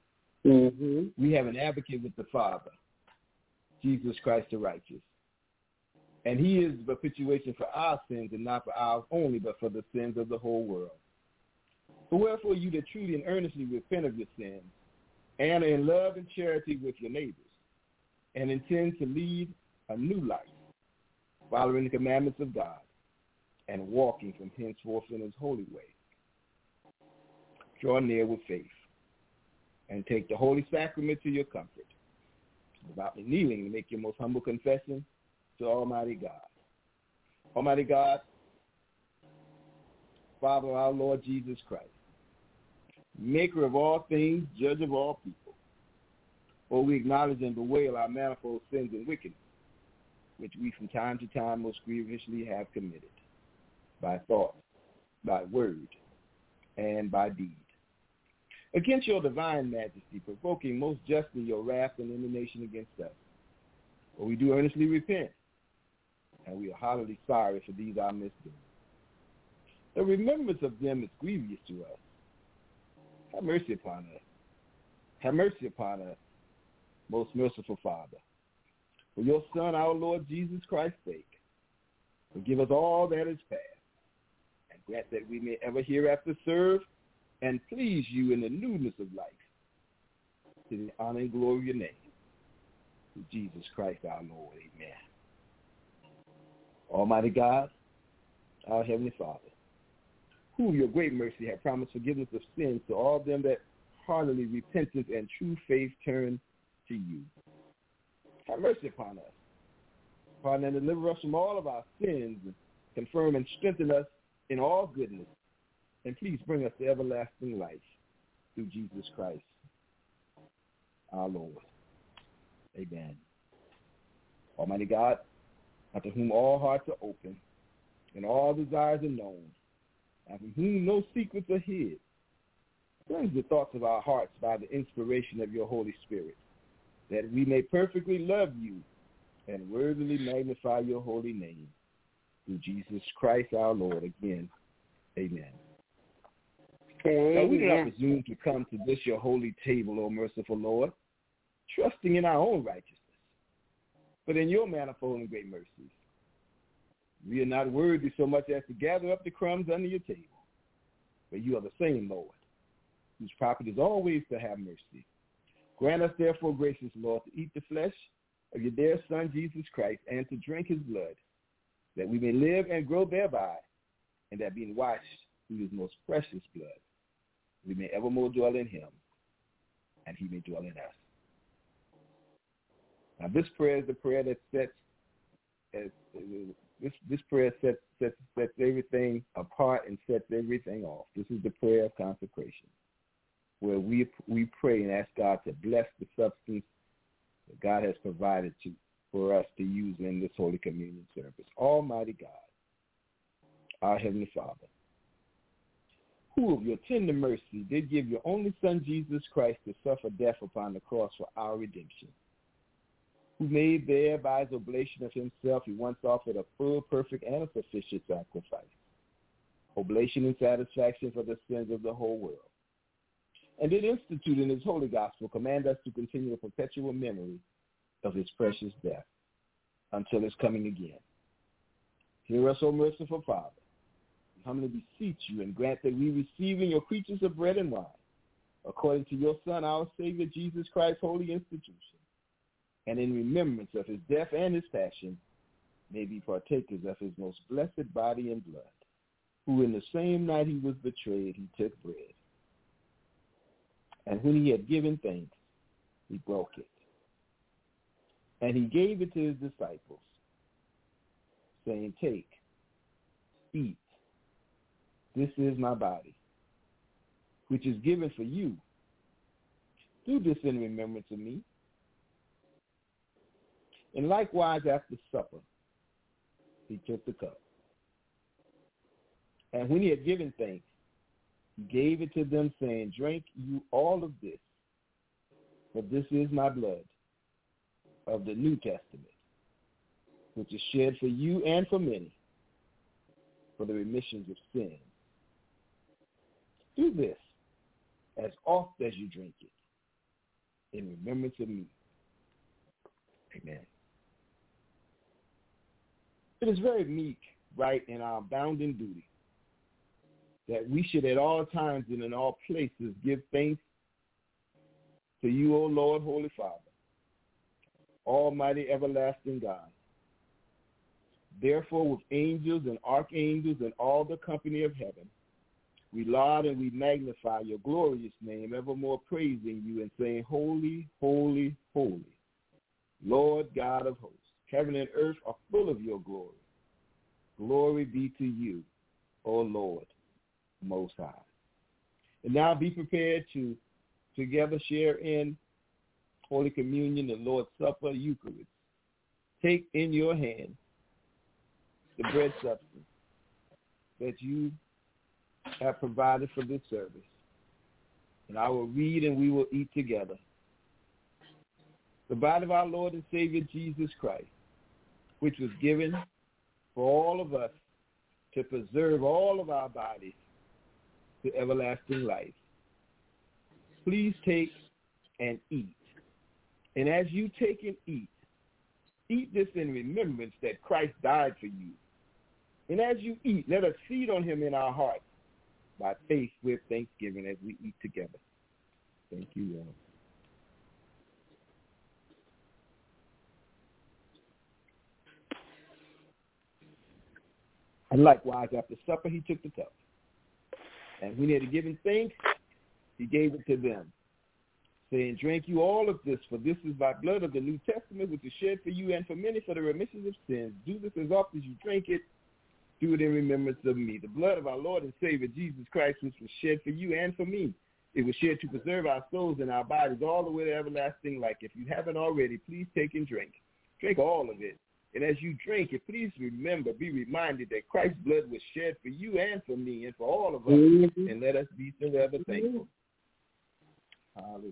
we have an advocate with the Father, Jesus Christ the righteous. And he is the propitiation for our sins, and not for ours only, but for the sins of the whole world. So wherefore you that truly and earnestly repent of your sins, and are in love and charity with your neighbors, and intend to lead a new life, following the commandments of God, and walking from henceforth in his holy way, draw near with faith, and take the holy sacrament to your comfort, without kneeling to make your most humble confession to Almighty God. Almighty God, Father, our Lord Jesus Christ, maker of all things, judge of all people. For we acknowledge and bewail our manifold sins and wickedness, which we from time to time most grievously have committed, by thought, by word, and by deed. Against your divine majesty, provoking most justly your wrath and indignation against us. For we do earnestly repent, and we are heartily sorry for these our misdeeds. The remembrance of them is grievous to us. Have mercy upon us. Have mercy upon us, most merciful Father. For your Son, our Lord Jesus Christ's sake, forgive us all that is past, and grant that we may ever hereafter serve and please you in the newness of life, to the honor and glory of your name. Through Jesus Christ our Lord, amen. Almighty God, our Heavenly Father, who your great mercy have promised forgiveness of sins to all them that heartily repentance and true faith turn to you. Have mercy upon us. Pardon and deliver us from all of our sins, and confirm and strengthen us in all goodness. And please bring us to everlasting life through Jesus Christ, our Lord. Amen. Almighty God, unto whom all hearts are open and all desires are known, and from whom no secrets are hid, cleanse the thoughts of our hearts by the inspiration of your Holy Spirit, that we may perfectly love you and worthily magnify your holy name. Through Jesus Christ our Lord. Again, amen. Now, we do not presume to come to this your holy table, O merciful Lord, trusting in our own righteousness, but in your manifold and great mercies. We are not worthy so much as to gather up the crumbs under your table, but you are the same Lord, whose property is always to have mercy. Grant us, therefore, gracious Lord, to eat the flesh of your dear Son, Jesus Christ, and to drink his blood, that we may live and grow thereby, and that being washed through his most precious blood, we may evermore dwell in him, and he may dwell in us. Now, this prayer is the prayer that sets everything apart and sets everything off. This is the prayer of consecration, where we pray and ask God to bless the substance that God has provided for us to use in this Holy Communion service. Almighty God, our Heavenly Father, who of your tender mercy did give your only Son, Jesus Christ, to suffer death upon the cross for our redemption, who made there by his oblation of himself, he once offered a full, perfect, and a sufficient sacrifice, oblation and satisfaction for the sins of the whole world, and did institute in his holy gospel, command us to continue a perpetual memory of his precious death until his coming again. Hear us, O merciful Father. We humbly beseech you, and grant that we, receiving your creatures of bread and wine, according to your Son, our Savior, Jesus Christ's holy institution, and in remembrance of his death and his passion, may be partakers of his most blessed body and blood, who in the same night he was betrayed, he took bread. And when he had given thanks, he broke it. And he gave it to his disciples, saying, take, eat, this is my body, which is given for you. Do this in remembrance of me. And likewise after supper, he took the cup. And when he had given thanks, he gave it to them, saying, drink you all of this, for this is my blood of the New Testament, which is shed for you and for many for the remissions of sins. Do this as oft as you drink it in remembrance of me. Amen. It is very meek, right, and our bounden duty that we should at all times and in all places give thanks to you, O Lord, Holy Father, Almighty, everlasting God. Therefore, with angels and archangels and all the company of heaven, we laud and we magnify your glorious name, evermore praising you and saying, holy, holy, holy, Lord God of hosts. Heaven and earth are full of your glory. Glory be to you, O Lord, Most High. And now be prepared to together share in Holy Communion, the Lord's Supper, Eucharist. Take in your hand the bread substance that you have provided for this service. And I will read and we will eat together. The body of our Lord and Savior Jesus Christ, which was given for all of us to preserve all of our bodies to everlasting life. Please take and eat. And as you take and eat this in remembrance that Christ died for you. And as you eat, let us feed on him in our hearts by faith with thanksgiving as we eat together. Thank you, Lord. And likewise, after supper, he took the cup. And when he had given thanks, he gave it to them, saying, drink you all of this, for this is my blood of the New Testament, which is shed for you and for many for the remission of sins. Do this as often as you drink it. Do it in remembrance of me. The blood of our Lord and Savior, Jesus Christ, which was shed for you and for me. It was shed to preserve our souls and our bodies all the way to everlasting life. If you haven't already, please take and drink. Drink all of it. And as you drink it, please remember, be reminded that Christ's blood was shed for you and for me and for all of us. Mm-hmm. And let us be forever thankful. Hallelujah.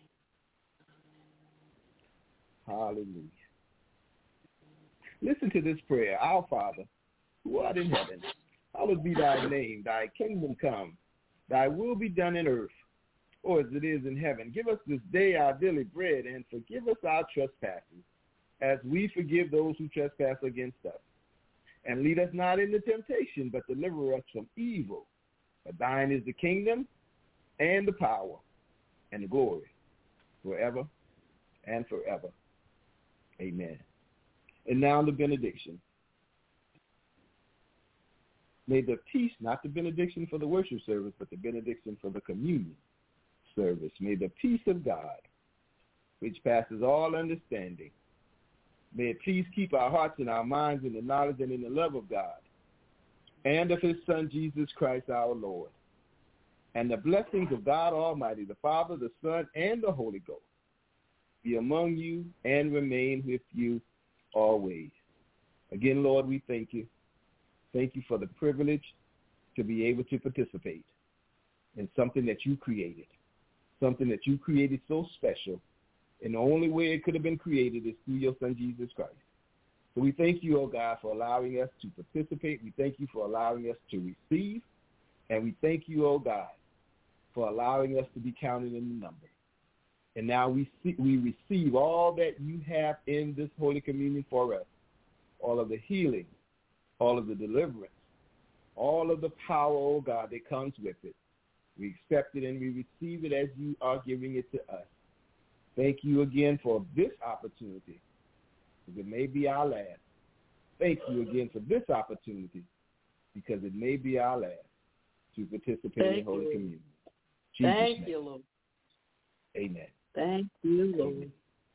Hallelujah. Listen to this prayer. Our Father, who art in heaven, hallowed be thy name. Thy kingdom come. Thy will be done in earth, or as it is in heaven. Give us this day our daily bread, and forgive us our trespasses, as we forgive those who trespass against us. And lead us not into temptation, but deliver us from evil. For thine is the kingdom, and the power, and the glory, forever and forever. Amen. And now the benediction. May the peace, not the benediction for the worship service, but the benediction for the communion service. May the peace of God, which passes all understanding, may it please keep our hearts and our minds in the knowledge and in the love of God and of his Son, Jesus Christ, our Lord. And the blessings of God Almighty, the Father, the Son, and the Holy Ghost be among you and remain with you always. Again, Lord, we thank you. Thank you for the privilege to be able to participate in something that you created so special. And the only way it could have been created is through your Son, Jesus Christ. So we thank you, oh God, for allowing us to participate. We thank you for allowing us to receive. And we thank you, oh God, for allowing us to be counted in the number. And now we receive all that you have in this Holy Communion for us, all of the healing, all of the deliverance, all of the power, oh God, that comes with it. We accept it and we receive it as you are giving it to us. Thank you again for this opportunity, because it may be our last. Thank you again for this opportunity, because it may be our last, to participate in Holy Communion. Thank you, Lord. Amen. Thank you, Lord.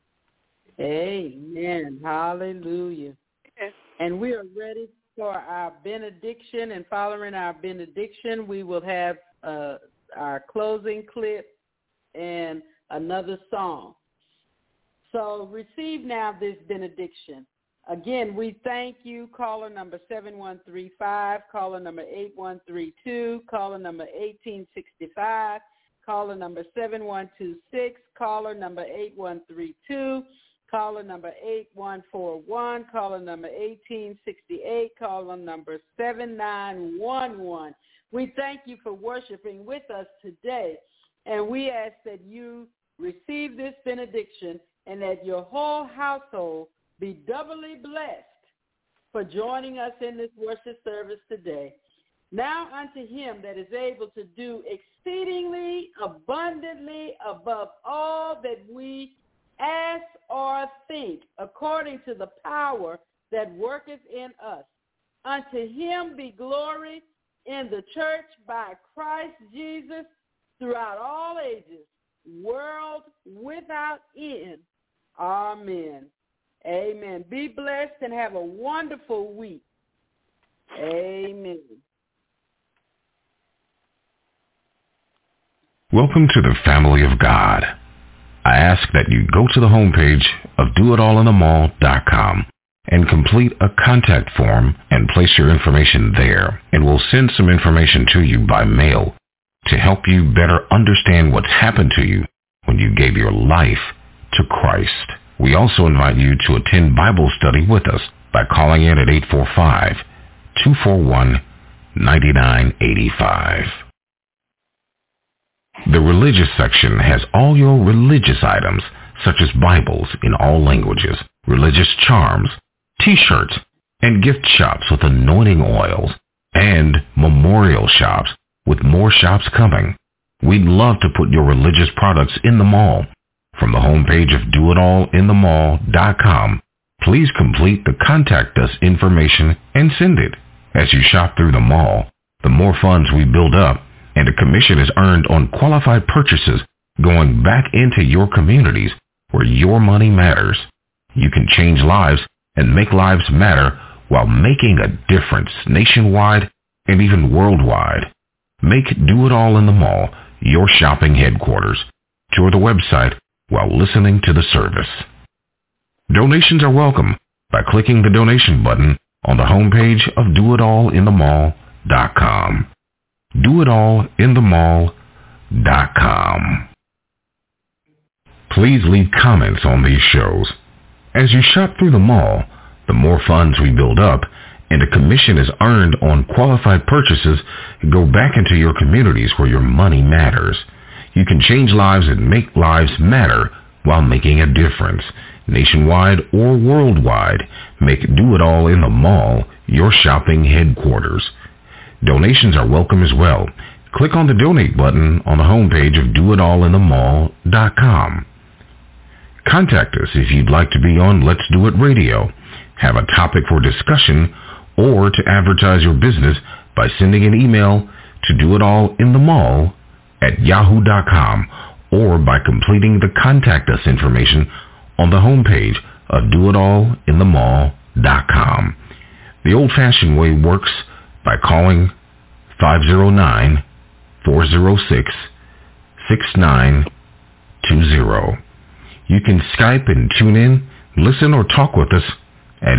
Amen. Hallelujah. Yes. And we are ready for our benediction, and following our benediction, we will have our closing clip and another song. So receive now this benediction. Again, we thank you, caller number 7135, caller number 8132, caller number 1865, caller number 7126, caller number 8132, caller number 8141, caller number 1868, caller number 7911. We thank you for worshiping with us today, and we ask that you receive this benediction and that your whole household be doubly blessed for joining us in this worship service today. Now unto him that is able to do exceedingly abundantly above all that we ask or think, according to the power that worketh in us. Unto him be glory in the church by Christ Jesus throughout all ages, world without end. Amen. Amen. Be blessed and have a wonderful week. Amen. Welcome to the family of God. I ask that you go to the homepage of doitallinthemall.com and complete a contact form and place your information there, and we'll send some information to you by mail to help you better understand what's happened to you when you gave your life to Christ. We also invite you to attend Bible study with us by calling in at 845-241-9985. The religious section has all your religious items, such as Bibles in all languages, religious charms, T-shirts, and gift shops with anointing oils, and memorial shops with more shops coming. We'd love to put your religious products in the mall. From the homepage of doitallinthemall.com, please complete the Contact Us information and send it. As you shop through the mall, the more funds we build up, and a commission is earned on qualified purchases going back into your communities where your money matters. You can change lives and make lives matter while making a difference nationwide and even worldwide. Make Do It All in the Mall your shopping headquarters. Tour the website while listening to the service. Donations are welcome by clicking the donation button on the homepage of doitallinthemall.com. doitallinthemall.com. Please leave comments on these shows. As you shop through the mall, the more funds we build up and a commission is earned on qualified purchases go back into your communities where your money matters. You can change lives and make lives matter while making a difference. Nationwide or worldwide, make Do It All in the Mall your shopping headquarters. Donations are welcome as well. Click on the donate button on the homepage of doitallinthemall.com. Contact us if you'd like to be on Let's Do It Radio, have a topic for discussion, or to advertise your business by sending an email to doitallinthemall@yahoo.com or by completing the Contact Us information on the homepage of doitallinthemall.com. The old-fashioned way works by calling 509-406-6920. You can Skype and tune in, listen, or talk with us at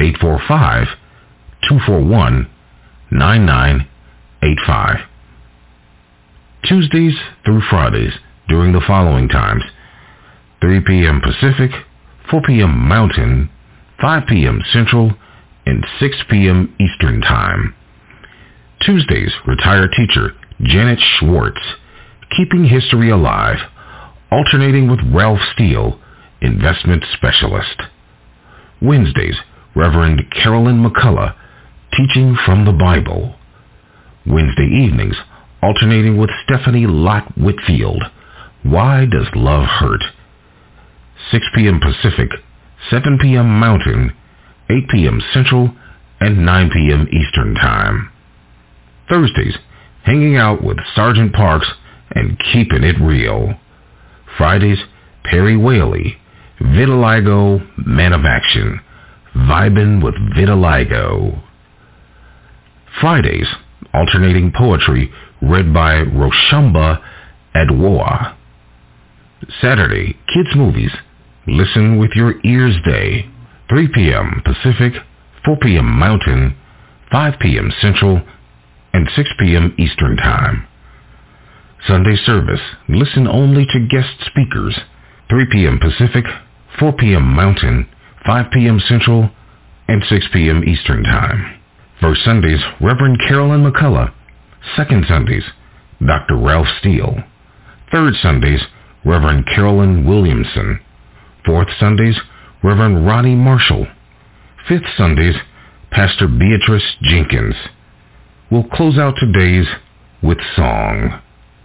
845-241-9985. Tuesdays through Fridays during the following times: 3 p.m. Pacific, 4 p.m. Mountain, 5 p.m. Central, and 6 p.m. Eastern Time. Tuesdays, retired teacher Janet Schwartz, keeping history alive, alternating with Ralph Steele, investment specialist. Wednesdays, Reverend Carolyn McCullough, teaching from the Bible. Wednesday evenings, alternating with Stephanie Lott Whitfield, Why Does Love Hurt? 6 p.m. Pacific, 7 p.m. Mountain, 8 p.m. Central, and 9 p.m. Eastern Time. Thursdays, hanging out with Sergeant Parks and keeping it real. Fridays, Perry Whaley, Vitiligo, Man of Action, vibin' with Vitiligo. Fridays, alternating poetry read by Roshamba Adwoa. Saturday, kids movies, Listen with Your Ears Day, 3 p.m. Pacific, 4 p.m. Mountain, 5 p.m. Central, and 6 p.m. Eastern Time. Sunday service, listen only to guest speakers, 3 p.m. Pacific, 4 p.m. Mountain, 5 p.m. Central, and 6 p.m. Eastern Time. First Sundays, Reverend Carolyn McCullough. Second Sundays, Dr. Ralph Steele. Third Sundays, Reverend Carolyn Williamson. Fourth Sundays, Reverend Ronnie Marshall. Fifth Sundays, Pastor Beatrice Jenkins. We'll close out today's with song.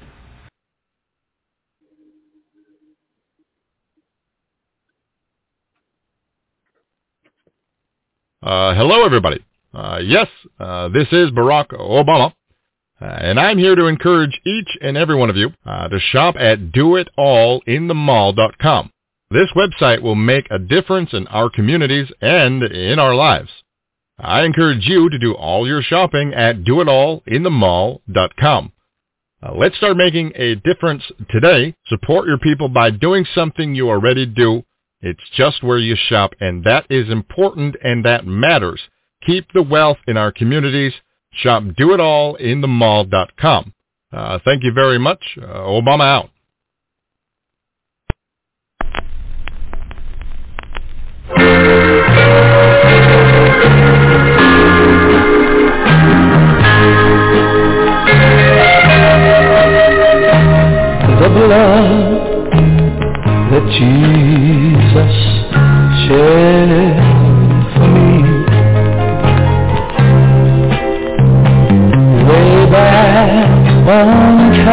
Hello, everybody. This is Barack Obama, and I'm here to encourage each and every one of you to shop at doitallinthemall.com. This website will make a difference in our communities and in our lives. I encourage you to do all your shopping at doitallinthemall.com. Let's start making a difference today. Support your people by doing something you already do. It's just where you shop, and that is important, and that matters. Keep the wealth in our communities. Shop doitallinthemall.com. Thank you very much. Obama out. The blood that Jesus shed for me way back on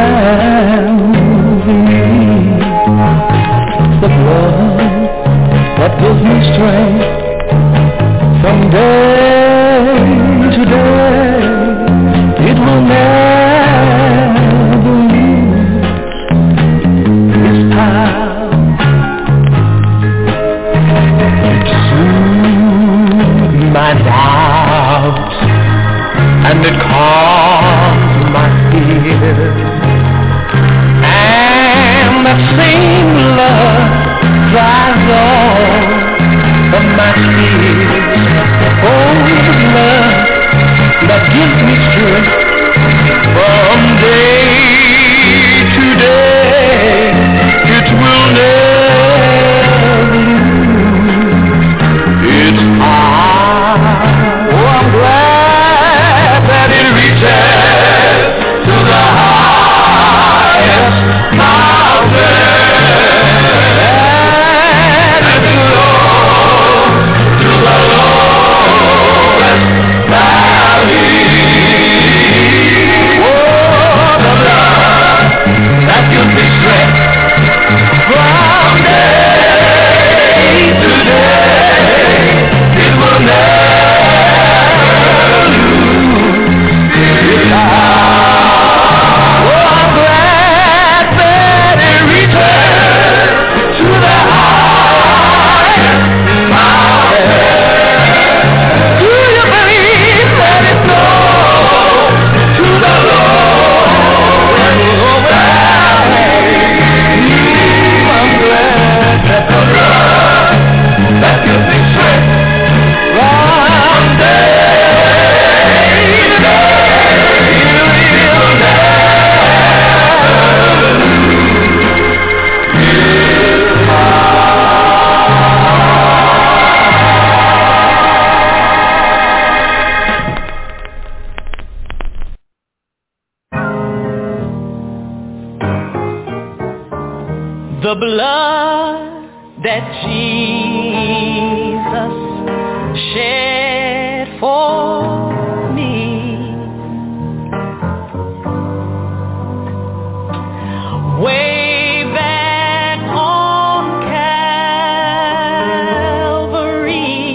Calvary, the blood that gives me strength from day to day. It will never lose its power. It soothed my doubts and it calmed my fears. And that same love dries all of my tears. Oh, the blood that gives me strength from day to day, it will never lose its power. Oh, I'm glad that it reaches to the highest mountain and to the lowest valley. Oh, the blood that gives me strength from day to day, it will never lose its power. Oh, I'm glad that it reaches to the highest mountain. Do you believe that it goes to the lowest valley? I'm glad that the blood that gives me strength from day to day, it will never lose its power. The blood that Jesus shed for me way back on Calvary,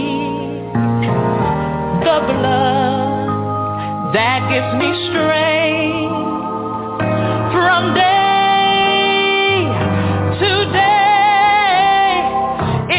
the blood that gives me strength from day to day.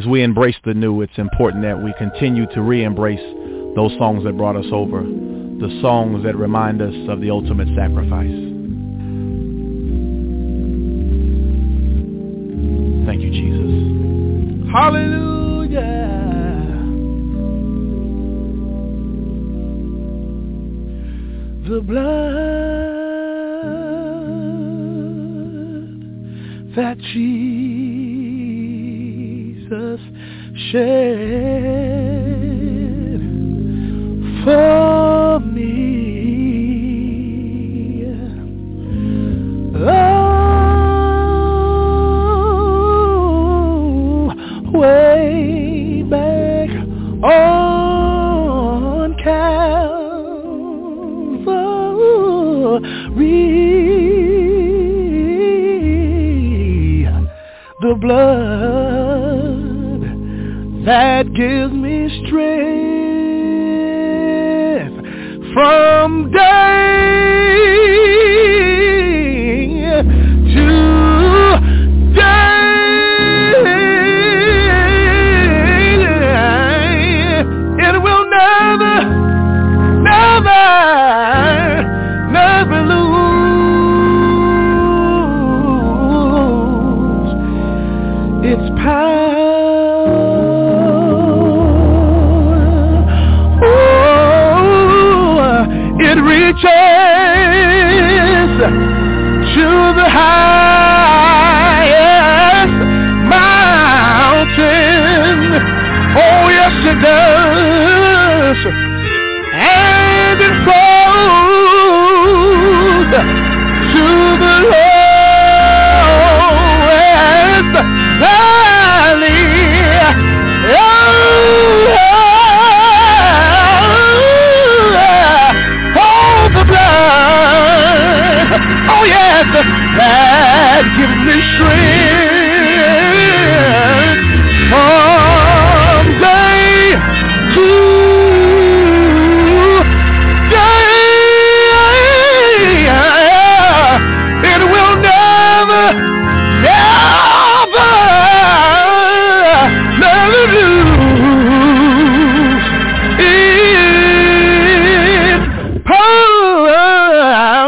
we embrace the new, it's important that we continue to re-embrace those songs that brought us over, the songs that remind us of the ultimate sacrifice. Thank you, Jesus. Hallelujah. The blood that Jesus shed for me. Oh, way back on Calvary, the blood that gives me strength from day to day. It will never, never, never lose its power. It reaches to the highest mountain. Oh, yes, it does. And it flows to the lowest valley. Oh yes, that gives me strength from day to day. It will never, never, never lose its power.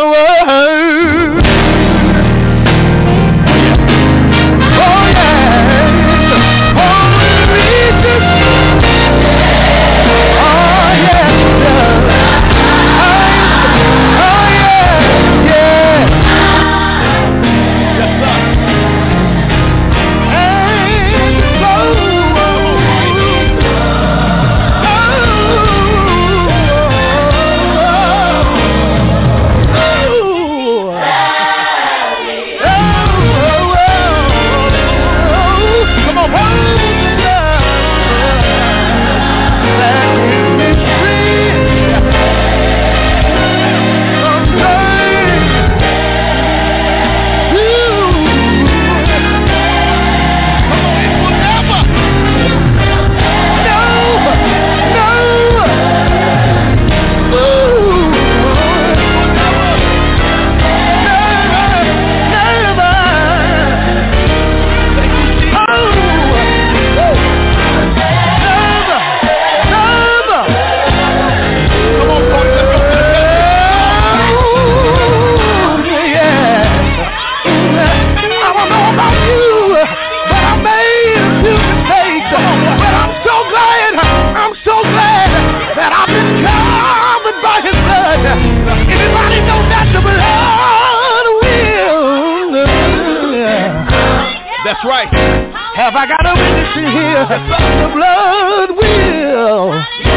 That's right. Have I got a witness in here? The blood will.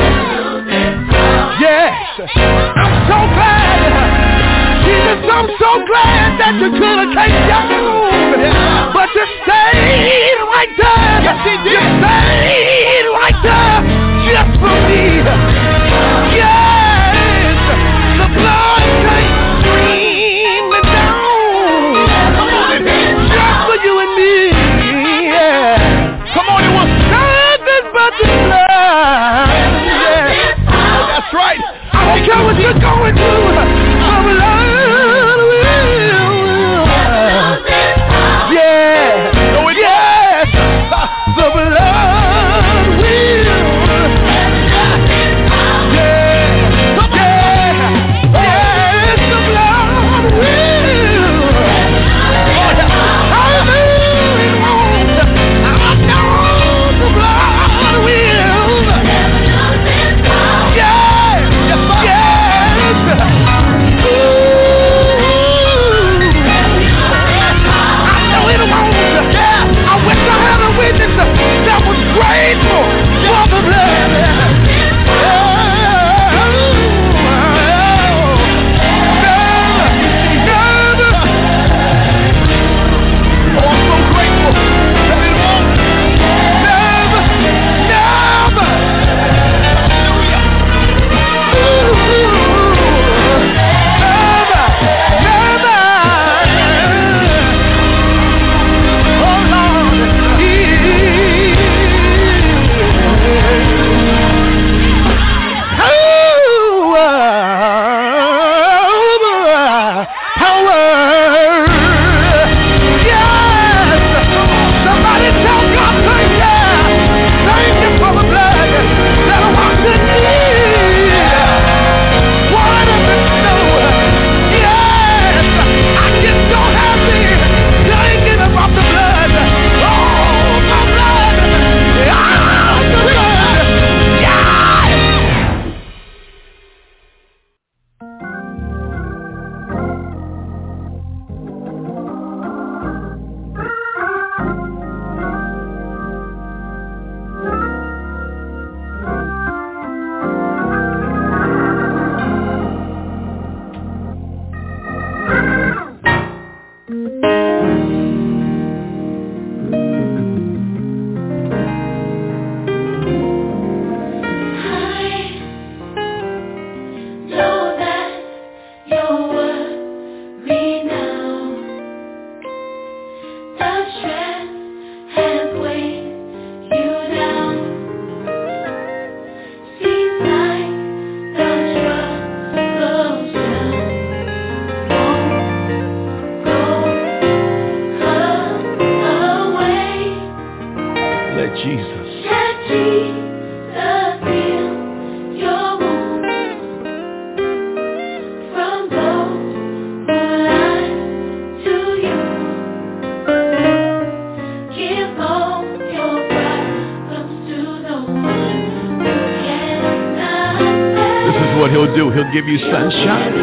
Yes. I'm so glad. Jesus, I'm so glad that you could have taken your move. But you stayed right there. Yes, he did. You stayed right there just for me. Yes. The blood came streaming down. Just for you and me. Come on, it was nothing but the blood. Yeah. That's right. I don't care what you're going through. The blood will. Yeah. Yes. The blood. what he'll do. He'll give you sunshine.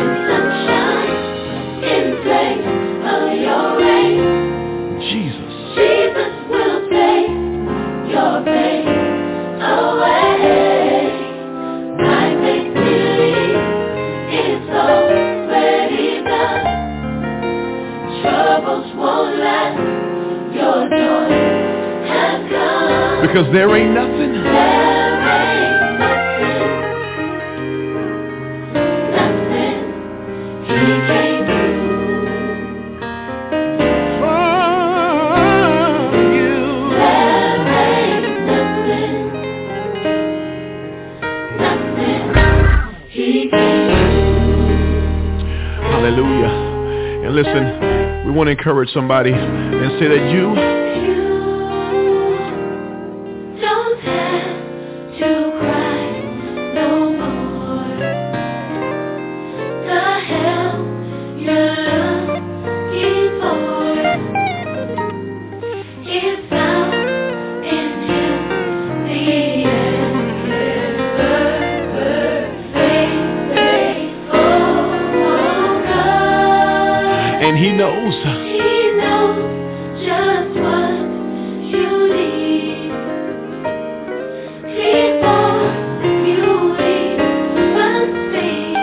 In place of your rain. Jesus will take your pain away. My victory is already done. Troubles won't last. Your joy has come. Because there ain't nothing. Hallelujah. And listen, we want to encourage somebody and say that you don't have to cry no more. The help you're looking for is found in Him, the and He knows just what you need before you even speak.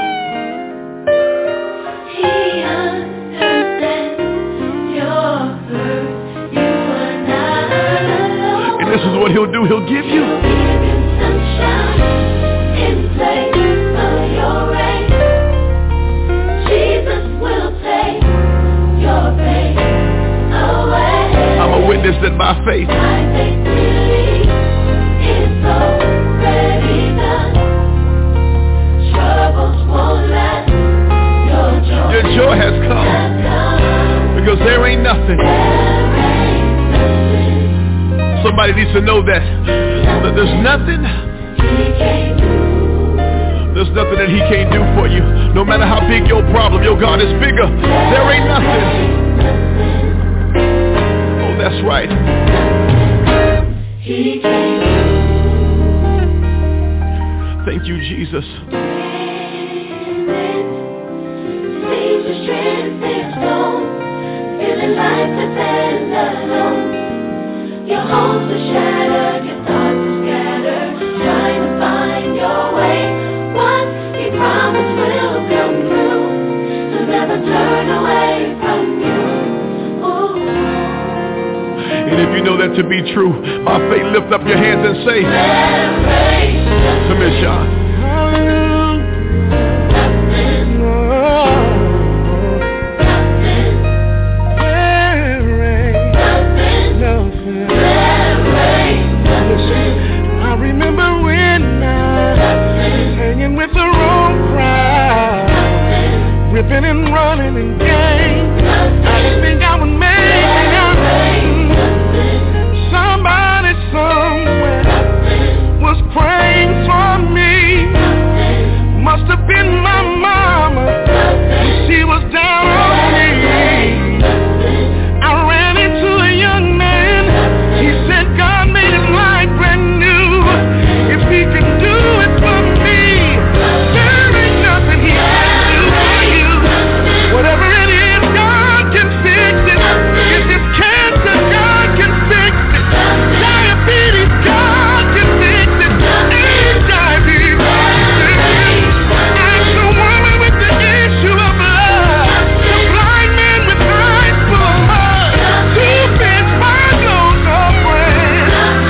He understands your hurt. You are not alone. And this is what He'll do. He'll give you sunshine in place of your rain. Jesus will take your pain away. I'm a witness that by faith My victory is already done. Troubles won't last. your joy has come. Because there ain't nothing. Somebody needs to know that there's nothing. There's nothing that He can't do for you. No matter how big your problem, your God is bigger. There ain't nothing. Oh, that's right. Thank you, Jesus. Feeling like the band alone. Your hopes are shattered, your thoughts are scattered, trying to find your way. What He promised will come true. He'll never turn away from you. Ooh. And if you know that to be true, by faith, lift up your hands and say, Commission. I remember when I was hanging with the wrong crowd, ripping and running in gangs. I didn't think I would make it out. Somebody somewhere was praying for me. Must have been my mama. She was down on me. I ran into a young man. He said God made his life brand new. If He can do it for me, there ain't nothing He can't do for you. Whatever it is, God can fix it. If it's cancer, God can fix it. Diabetes, God can fix it. HIV, ask the woman with the issue of blood, the blind man with eyes full of mud, 2 fish, 5 loaves of bread.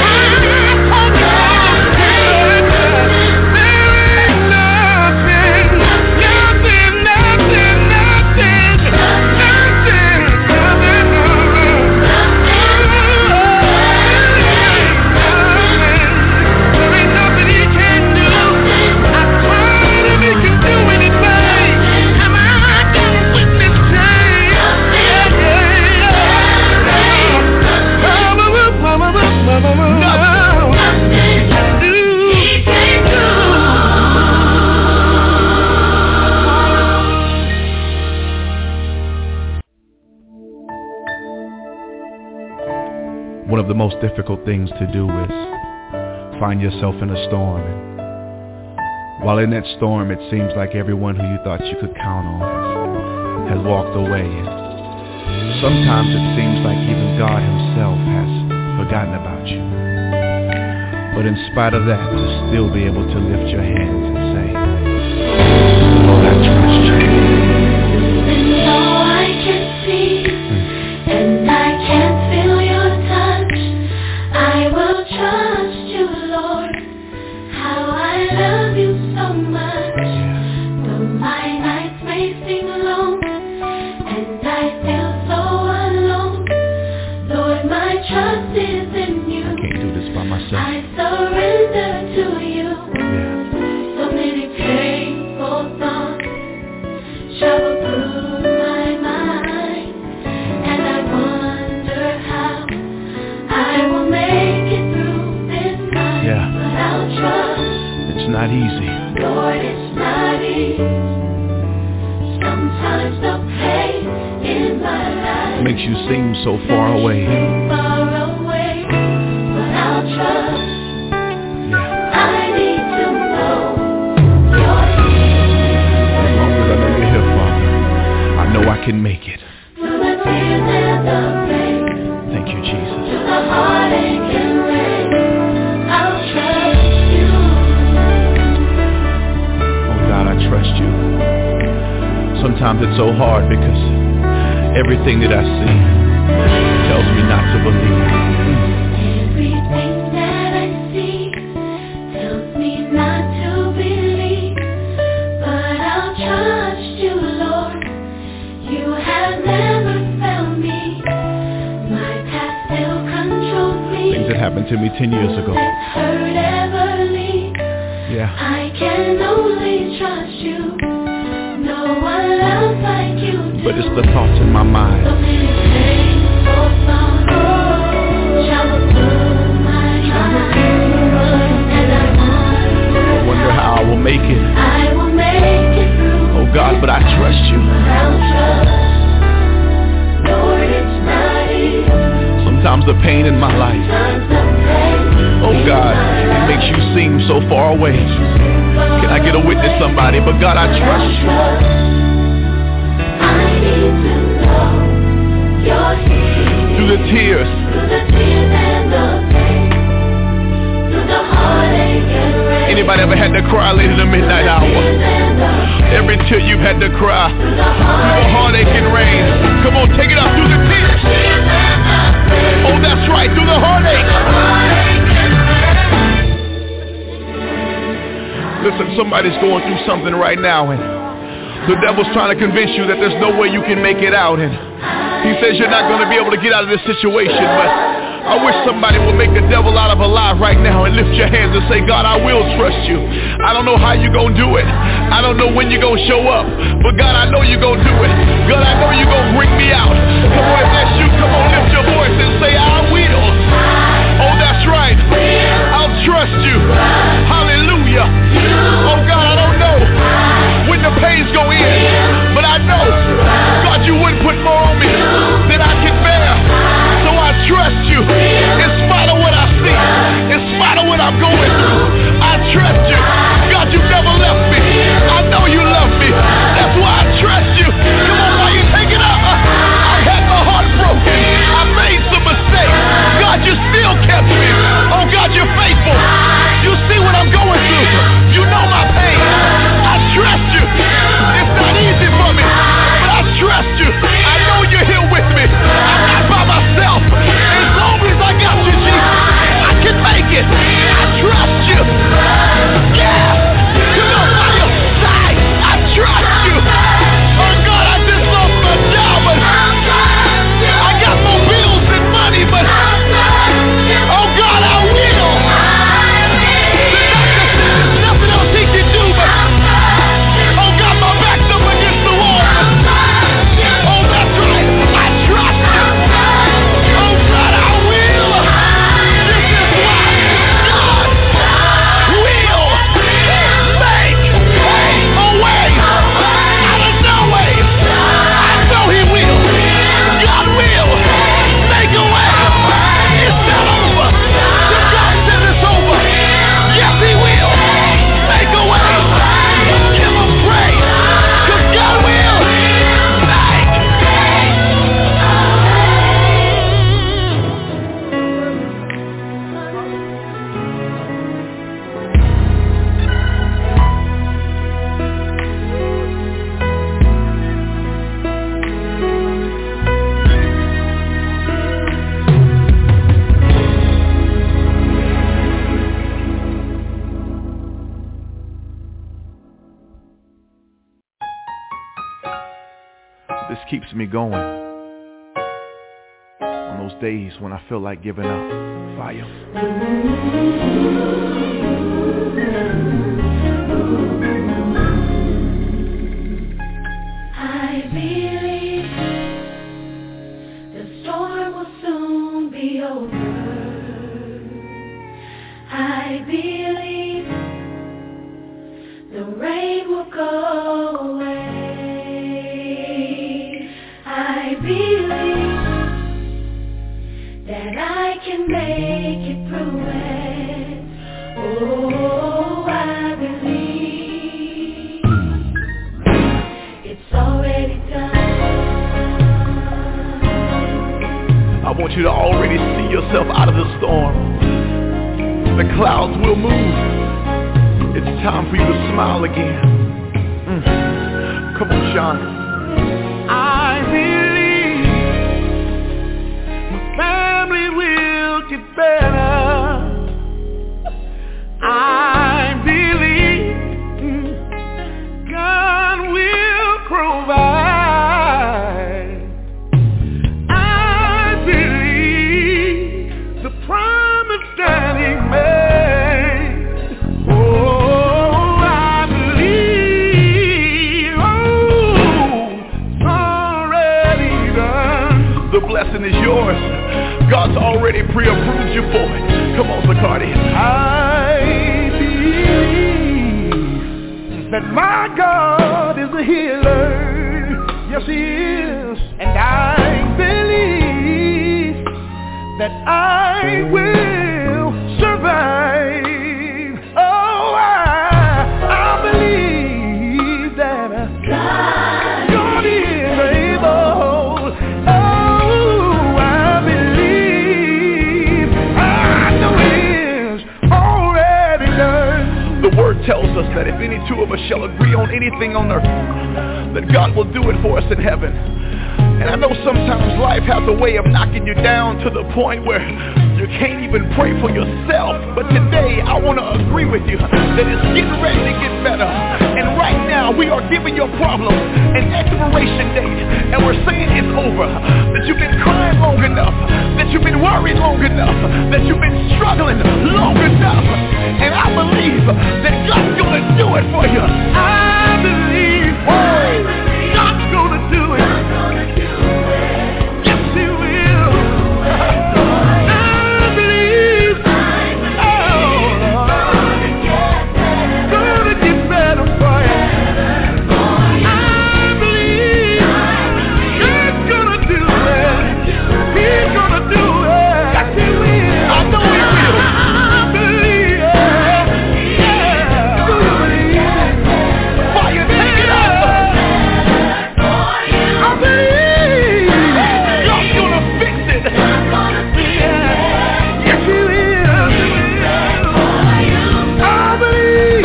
One of the most difficult things to do is find yourself in a storm and While in that storm, it seems like everyone who you thought you could count on has walked away. And sometimes it seems like even God himself has forgotten about you. But in spite of that, to still be able to lift your hands and say, Lord, I trust you. And though I can see and I can't feel your touch, I will trust you, Lord. How I love you so much. Though my nights may seem long and I feel so alone, Lord, my trust is in you. I can't do this by myself. I surrender to you. So many painful thoughts travel through my mind, and I wonder how I will make it through this night. But I'll trust. It's not easy. Lord, it's not easy. Sometimes the pain in my life makes you seem so far away. Far away, but I'll trust. I need to know you're here. As long as I know you're here, Father, I know I can make it. Through the tears and the pain, thank you, Jesus. through the heartache and rain, I'll trust you. Oh God, I trust you. Sometimes it's so hard because everything that I see tells me not to believe. Everything that I see tells me not to believe, but I'll trust you, Lord. You have never failed me. My past still controls me. Things that happened to me 10 years ago. Hurt ever leave. Yeah. I can only trust you. No one else like you do. But it's the thoughts in my mind. So many painful thoughts travel through my mind, and I wonder how I will make it. I will make it through. Oh God, but I trust you. I'll trust. Lord, it's not easy. Sometimes the pain in my life, oh God, it makes you seem so far away. Can I get a witness, somebody? But God, I trust you. I need to know you're here. Through the tears, and the pain, through the heartache and rain. Anybody ever had to cry late in the midnight hour? Every tear you've had to cry, through the heartache and rain. Come on, take it up through the tears. Oh, that's right, through the heartache. Listen, somebody's going through something right now, and the devil's trying to convince you that there's no way you can make it out, and he says you're not going to be able to get out of this situation, but I wish somebody would make the devil out of a lie right now and lift your hands and say, God, I will trust you. I don't know how you're going to do it. I don't know when you're going to show up, but God, I know you're going to do it. God, I know you're going to bring me out. Come on, if that's you, come on, lift your voice and say, I will. Oh, that's right. I'll trust you. Hallelujah. Oh, God, I don't know when the pains go in, but I know, God, you wouldn't put more on me than I can bear. So I trust you in spite of what I see, in spite of what I'm going through. I trust you. God, you never left me. I know you love me. That's why I trust you. Come on, while you take it up. I had my heart broken. I made This keeps me going on those days when I feel like giving up. Fire. I believe the storm will soon be over. I believe the rain will go away. I believe that I can make it through it. Oh, I believe it's already done. I want you to already see yourself out of the storm. The clouds will move. It's time for you to smile again. Come on, Sean. I believe my family will get better. I believe God will provide. I believe the promise that He made. Oh, I believe. Oh, it's already done. The blessing is yours. God's already pre-approved you for it. Come on, Bacardi. I believe that my God is a healer. Yes, He is. And I believe that I will survive. Oh, I believe that God is able. Oh, I believe. I know it is already done. The word tells us that if any two of us shall agree on anything on earth, that God will do it for us in heaven. And I know sometimes life has a way of knocking you down to the point where you can't even pray for yourself. But today I want to agree with you that it's getting ready to get better. And right now we are giving your problem an expiration date. And we're saying it's over. That you've been crying long enough. That you've been worried long enough. That you've been struggling long enough. And I believe that God's going to do it for you. I believe God's going to do it. Yes, He will. I believe. Oh, gonna get better for you. I believe God's gonna do it. He's gonna do it. Yes, He will. I know He will. I believe. Yeah. Do you believe it? Fire, take it up. I believe. God's gonna fix it. Yes, He will. I believe.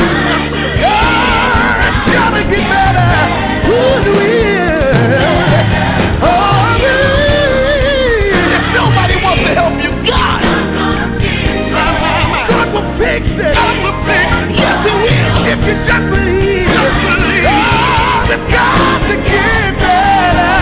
God's gonna get better. Who will? Oh, I believe. If nobody wants to help you, God will fix it. God will fix it. Yes, He will. If you just believe. Just believe. Oh, it's got to get better.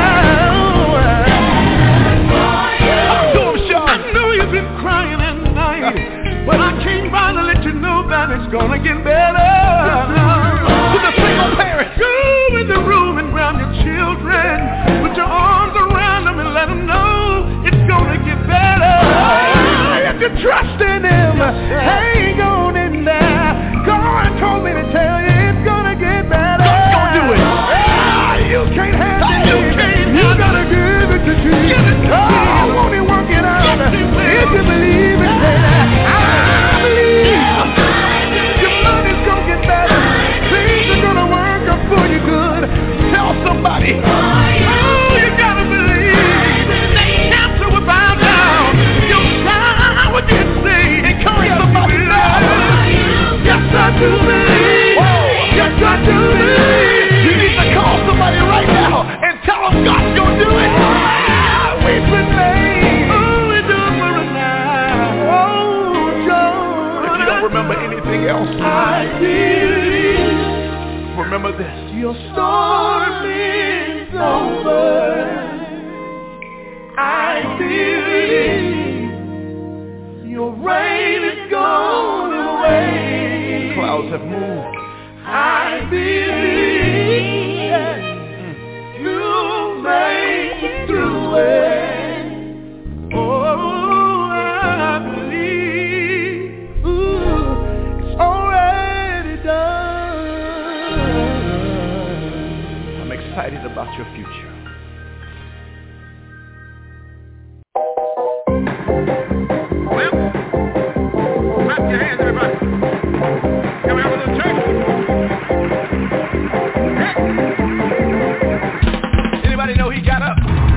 Talk to him, Sean. I know you've been crying at night, but I came by to let you know that it's gonna get better. To the single parents, go in the room and grab your children, put your arms around them and let them know it's gonna get better. If you trust in Him, hang on in there. God told me to tell you it's gonna get better. God's gonna do it. You can't handle it. You gotta give it to Jesus. Oh, won't He work it out? If you believe it, I believe. Your money's gonna get better. Things are gonna work out for you good. Tell somebody. Oh, you gotta believe. That cancer will bow down. Your child will get saved. Encourage somebody now. Yes, I do believe. Yes, I do believe. You need to call somebody right now and tell them God's gonna do it. We've been made. Oh, we do it for us now. Oh, John. If you don't remember anything else, I believe. remember this. Your storm is is over. I believe your rain is gone away. Clouds have moved. I believe you made it through it. Oh, I believe it's already done. I'm excited about your future. Clap your hands, everybody. Can we have a little church? Anybody know he got up?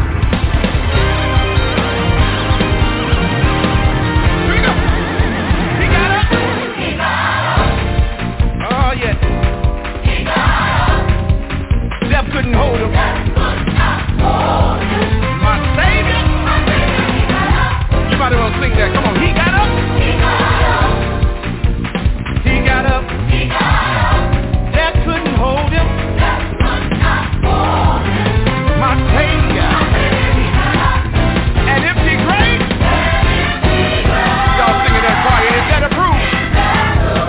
Here we go. He got up. He got up. Oh, yeah. He got up. Death couldn't hold him. Death could not hold him. My Savior. My Savior, he got up. You might as well sing that. Come on. He got up. He got up. He got up. He got up. Death couldn't hold him. Death could not hold him. My Savior. An empty grave. Y'all singing that choir. Is that approved?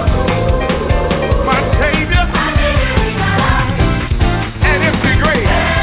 My Savior. An empty grave.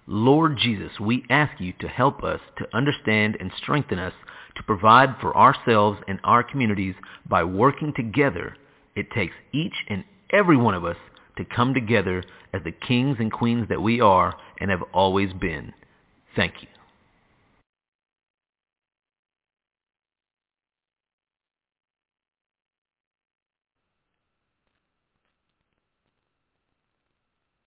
Lord Jesus, we ask you to help us to understand and strengthen us to provide for ourselves and our communities by working together. It takes each and every one of us to come together as the kings and queens that we are and have always been. Thank you.